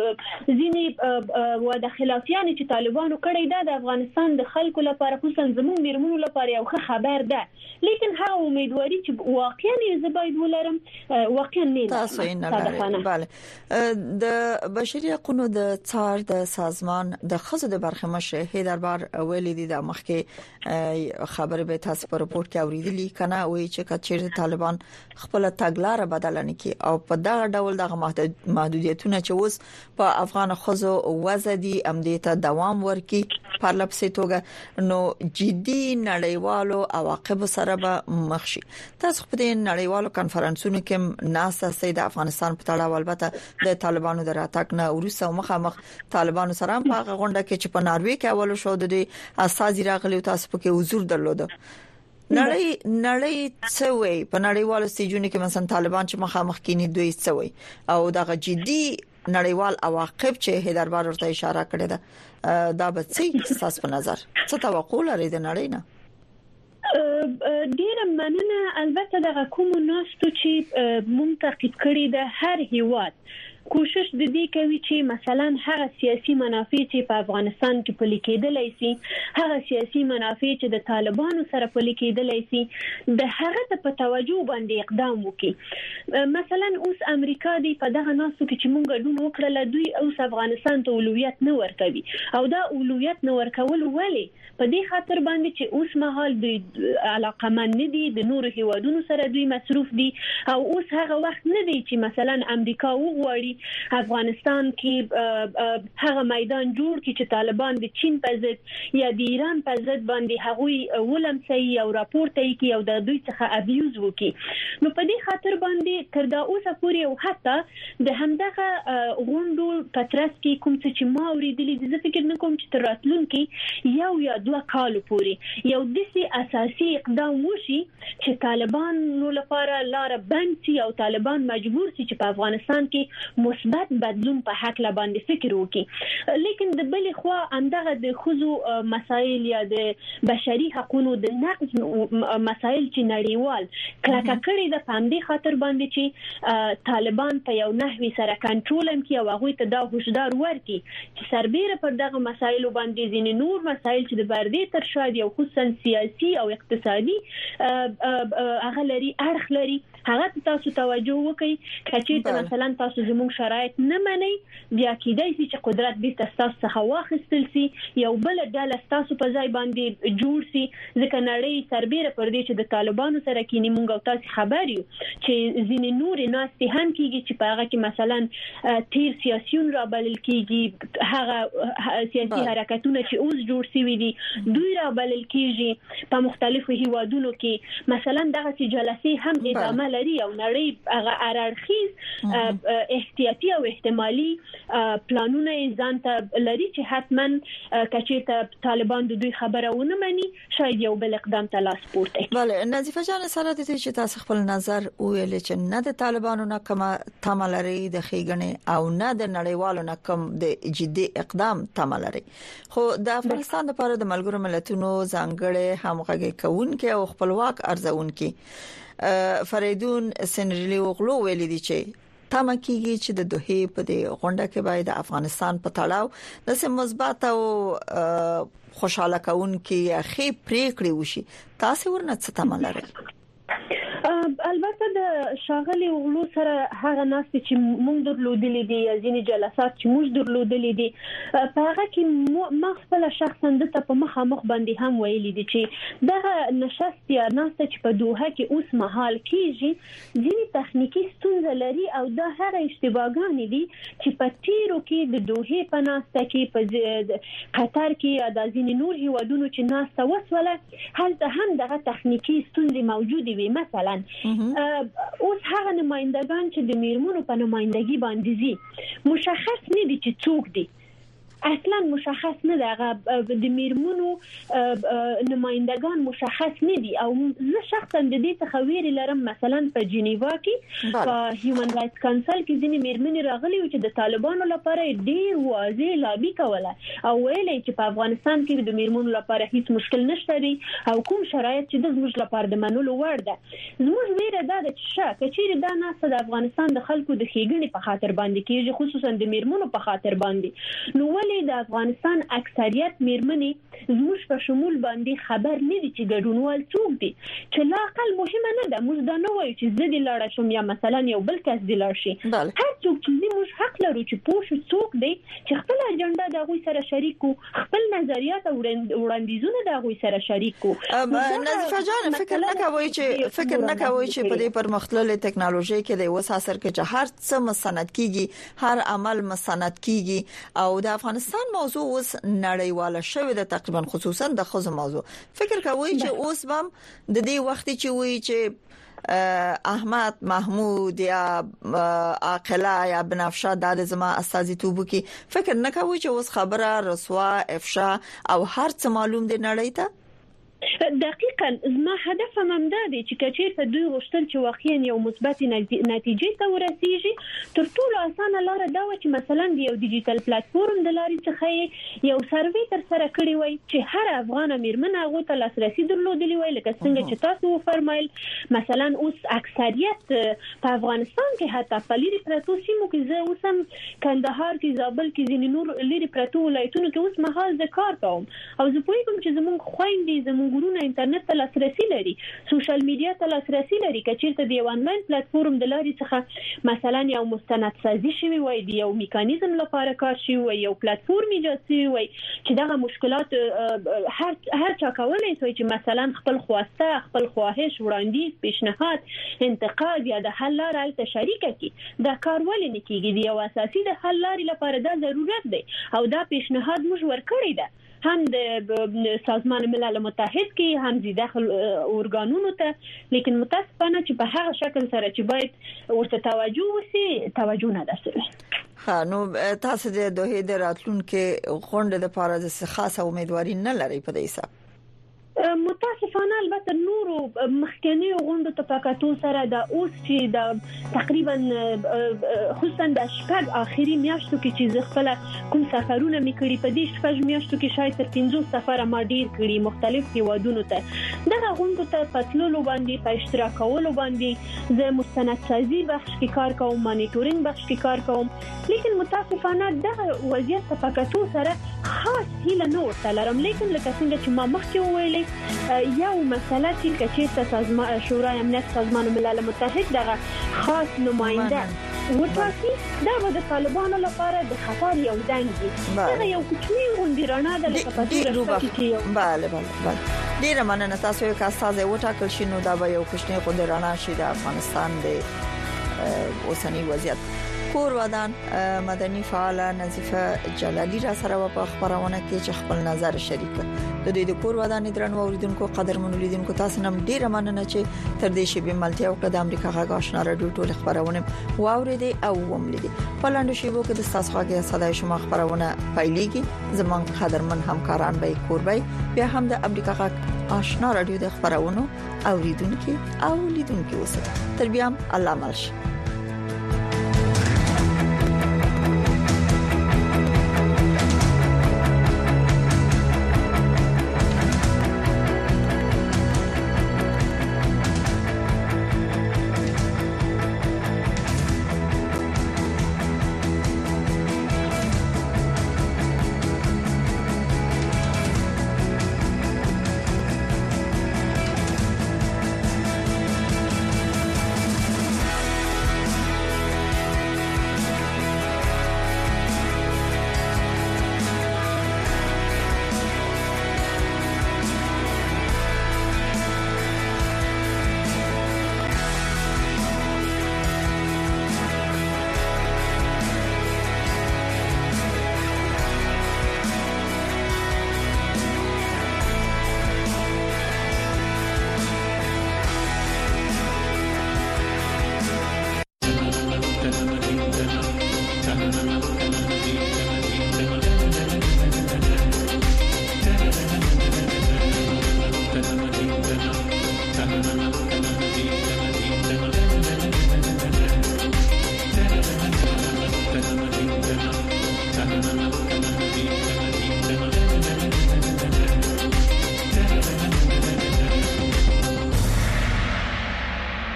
ځینې و د خلافیان چې طالبانو کړی دا د افغانستان د خلکو لپاره خصوصا زموږ میرمنو لپاره یو ښه خبر ده لیکن هغه امیدواري چې واقعا یې زباید ولرم واقعا نه تاسو نه بله د بشري حقوقو د څار د سازمان د خزو د برخه مشه هیدربار ویلي د مخکې خبره به تاسو په رپورت کې اوریدلی کنه وایي چې کچېر طالبان خپل تګلارې بدل نه کی او په دا ډول دغه محدودیتونه چې اوس په افغان خزو وزدي امدې ته دوام ورکي پرلپسې توګه نو جدي نړیوالو عواقب سره به مخ شي تاسو په دې نړیوالو کانفرنسونو کې ناسا سید افغانستان په تړاو البته د طالبانو د راتګ نه ورسره مخامخ طالبانو سره په غونډه کې چې په ناروې کې اول شو د اساسي راغلی تاسو په کې حضور درلوده نړۍ نړۍ څوي په نړیوالو سټیجونو کې مثلا طالبان چې مخامخ کینی دوی څوي او دغه جدي نړیوال عواقب چې هیدربار ورته اشاره کړې ده دا به څه تاسو په نظر څه توقع لري د نړۍ نه ډیره مننه البته دغه کوم ناستو چې مونږ تعقیب کړی ده هر هیواد کوشش د دې کوي چې مثلا هغه سیاسي منافع چې په افغانستان کې پلي کېدلای شي هغه سیاسي منافع چې د طالبانو سره پلي کېدلای شي د هغه ته په توجه باندې اقدام وکړي مثلا اوس امریکا دی په دغه ناسو کې چې مونږ ډون وکړل دوی اوس افغانستان ته اولویت نه ورکوي او دا اولویت نه ورکول ولې په دې خاطر باندې چې اوس مهال دوی علاقمند نه دي د نورو هیوادونو سره دوی مصروف دي او اوس هغه وخت نه دی چې مثلا امریکا وغواړي افغانستان کې هغه میدان جوړ کړي چې طالبان د چین په ضد یا د ایران په ضد باندې هغوی ولمسي او راپورټ کوي او د دوی څخه ابیوز وکړي نو په دې خاطر باندې تر دا اوسه پورې او حتی د همدغه غونډو پترس کې کوم څه چې ما اوریدلي د فکر نه کوم چې تر راتلونکي یو یا دوه کال پورې یو دسي اساسي اقدام وشي چې طالبان نو لپاره لار بند شي او طالبان مجبور شي چې په افغانستان کې مثبت بدلون په حق لا باندې فکر وکړي لیکن د بل خو اندغه د خزو مسائل یا د بشري حقوقو د نقض مسائل چې نړیوال کلکه کړي د پاندې خاطر باندې چې طالبان په یو نحوي سره کنټرول هم کوي او هغه ته دا هوښیار ورکي چې سربېره پر دغه مسایل باندې ځینې نور مسایل چې د بردي تر شاید یو خصوصا سیاسي او اقتصادي هغه لري اړخ لري هغه تاسو توجه وکړئ کچې ته مثلا تاسو زموږ شرایط نه منئ بیا کېدای شي چې قدرت به تاسو څخه واخیستل شي یو بل ډله تاسو په ځای باندې جوړ شي ځکه نړۍ سربېره پر دې چې د طالبانو سره کینی مونږ او تاسو خبر یو چې ځینې نور ناستې هم کیږي چې په هغه کې مثلا تیر سیاسيون را بلل کیږي هغه سیاسي حرکتونه چې اوس جوړ شوي دي دوی را بلل کیږي په مختلفو هیوادونو کې مثلا دغه جلسې هم ادامه لري او نړۍ هغه ارارخیز احتیاطي او احتمالي پلانونه ځان ته لري چې حتما کچېته طالبان د دوی خبره ونه مني شاید یو بل اقدام ته لاس پورته کړي. بله نظیفه جان سره د دې چې تاسو خپل نظر ویل چې نه د طالبانو نه کوم تمه لري د خېګنې او نه د نړیوالو نه کوم د جدي اقدام تمه لري خو د افغانستان لپاره د ملګرو ملتونو ځانګړي همغږي کوونکې او خپلواک ارزونکې فریدون سنرلی وغلو ویل دي چې تمه کیږي چې د دوه په دې غونډه کې باید د افغانستان په تړاو د سم مثبت او خوشاله کونکي اخی پریکړې وشي تاسو ورنه څه تمه لرئ؟ البته د شاغلي وغلو سره هغه ناس چې موږ درلودلې دي یا ځینې جلسات چې موږ درلودلې دي په هغه کې ما خپل شخصا د ته په مخامخ باندې هم ویلي دي چې دغه نشست یا ناس چې په دوحه کې اوس مهال کیږي ځینې تخنیکی ستونزې لري او دا هغه اشتباهګان دي چې په تیرو کې د دوحه په ناسته کې په قطر کې یا د ځینې نور هیوادونو چې ناسته وسوله هلته هم دغه تخنیکی ستونزې موجوده وي مثلا اوس هغه نمائندگان چې د میرمنو په نمائندګي باندې زی مشخص نه دي چې څوک دي اصلا مشخص نه ده، د میرمنو نمائندگان مشخص نه دي. او زه شخصا د دې څخه ویری لرم مثلا په جنیوا کې په هیومن رائټس کونسل کې ځینې میرمنې راغلي چې د طالبانو لپاره ډیر واضح لابي کوله او ویلي چې په افغانستان کې د میرمنو لپاره هیڅ مشکل نشته دي او کوم شرایط چې د زموږ لپاره د منلو وړ ده. زموږ ویره ده چې شک چې دا نه د افغانستان د خلکو د ښېګڼې په خاطر باندې کېږي، خصوصا د میرمنو په خاطر باندې. نو ولې د افغانستان اکثریت میرمنې زموږ په شمول باندې خبر نه دي چې ګډونوال څوک دي، چې لا اقل مهمه نه ده. موږ دا نه وایو چې زه دې لاړ شم یا مثلا یو بل کس دې لاړ شي. هر څوک چې موږ حق لرو چې پوه شو څوک دی، چې خپل اجنډا د هغوی سره شریک کو، خپل نظریات او وړاندیزونه د هغوی سره شریک کو. نظیفه جان فکر نه کوي چې فکر نه کوي چې په دې پرمختللې ټکنالوژي کې د وساسر کې چې هر څه مستند کیږي، هر عمل مستند کیږي او د افغانستان موضوع اوس نړیواله شوې ده، تقریبا خصوصا د خزو موضوع. فکر کوي چې اوس بم د دې وخت چې وی چې احمد محمود یا عاقله یا بنفشه د زما استازیتوب کی، فکر نه کوي چې اوس خبره رسوا افشا او هر څه معلوم دی نړۍ ته؟ دقیقاً زما هدف هم دا دی چې کچیر په دوی غوښتل چې واقعا یو مثبت نتیجې ته ورسیږي، تر ټولو اسانه لار دا و چې مثلا د یو ډیجیټل پلیټفارم د لارې څخه یو سروې تر سره کړی وای چې هر افغان میرمن هغه ته لاسرسي درلودلی وای، لکه څنګه چې تاسو وفرمایل. مثلا اوس اکثریت په افغانستان کې حتی په لری پرتو سیمو کې زه اوسم کندهار کې، زابل کې، ځینې نور لری پرتو ولایتونو کې اوس مهال د کار کوم او زه پوهیږم چې زموږ خويندې زموږ ګورونه انټرنیټ ته لاسرسي لري، سوشل میډیا ته لاسرسي لري. کچیرته د یو انلاین پلیټفارم د لارې څخه مثلا یو مستند سازي شوی وای، د یو میکانیزم لپاره کار شوی وای، یو پلیټفارم ایجاد شوی وای چې دغه مشکلات هر هر چا کولای شي چې مثلا خپل خواسته، خپل خواهش، وړاندیز، پیشنهاد، انتقاد یا د حل لارې ته شریک کړي. دا کار ولې نه کیږي؟ د یو اساسي د حل لارې لپاره دا ضرورت دی او دا پیشنهاد موږ ورکړی ده هم د سازمان ملل متحد کې، هم د داخل اورګانونو ته، لیکن متاسفانه چې په هغه شکل سره چې باید ورته توجه وشي توجه نه ده شوی. ها نو تاسو د دوه د راتلونکو غونډې د لپاره د خاصه امیدواري نه لري په دې حساب؟ متاسفانه البته نورو مخکنی غونډو ته پکاتو سره د اوس چې د تقریبا خصوصا د شپږ اخیری میاشتو کې چې خپل کوم سفرونه میکړي، په دې شپږ میاشتو کې شاید تر پنځه سفر ما ډیر کړي مختلف هیوادونو ته. دغه غونډو ته پاتلو باندې په اشتراک کولو باندې زه مستند سازي بخش کې کار کوم، مانیټورینګ بخش کې کار کوم، لیکن متاسفانه دغه وضعیت ته پکاتو سره خاص هیله نه ورته لرم. لیکن لکه څنګه چې ما مخکې وویلې یو مسله چې کچې سازمان شورای امنیت سازمان ملل متحد دغه خاص نماینده وټاکي، دا به د طالبانو لپاره د خطر یو زنګ دی. دا یو کوچنی غونډه رانه ده لکه پاتې راځي. bale bale bale ډیره مننه. تاسو یو کاستازه وټاکل شي نو دا به یو کوچنی غونډه رانه شي د افغانستان د اوسنی وضعیت. کور ودان مدني فعال نظیفه جلالی را سره په خبرونه کې چې خپل نظر شریک د دې د کور ودان درنو اوریدونکو قدرمن لیدونکو تاسو نم ډیره مننه چې تر دې شی به ملتیا او د امریکا غاښ آشنا رادیو ټول خبرونه واوریدي او وملیدي. په لاندې شیبو کې د تاسو غاښ صداي شما خبرونه پایلېږي. زمون قدرمن همکاران به کور به بیا هم د امریکا غاښ آشنا رادیو د خبرونه اوریدونکو او لیدونکو اوسه تر بیا الله ملش.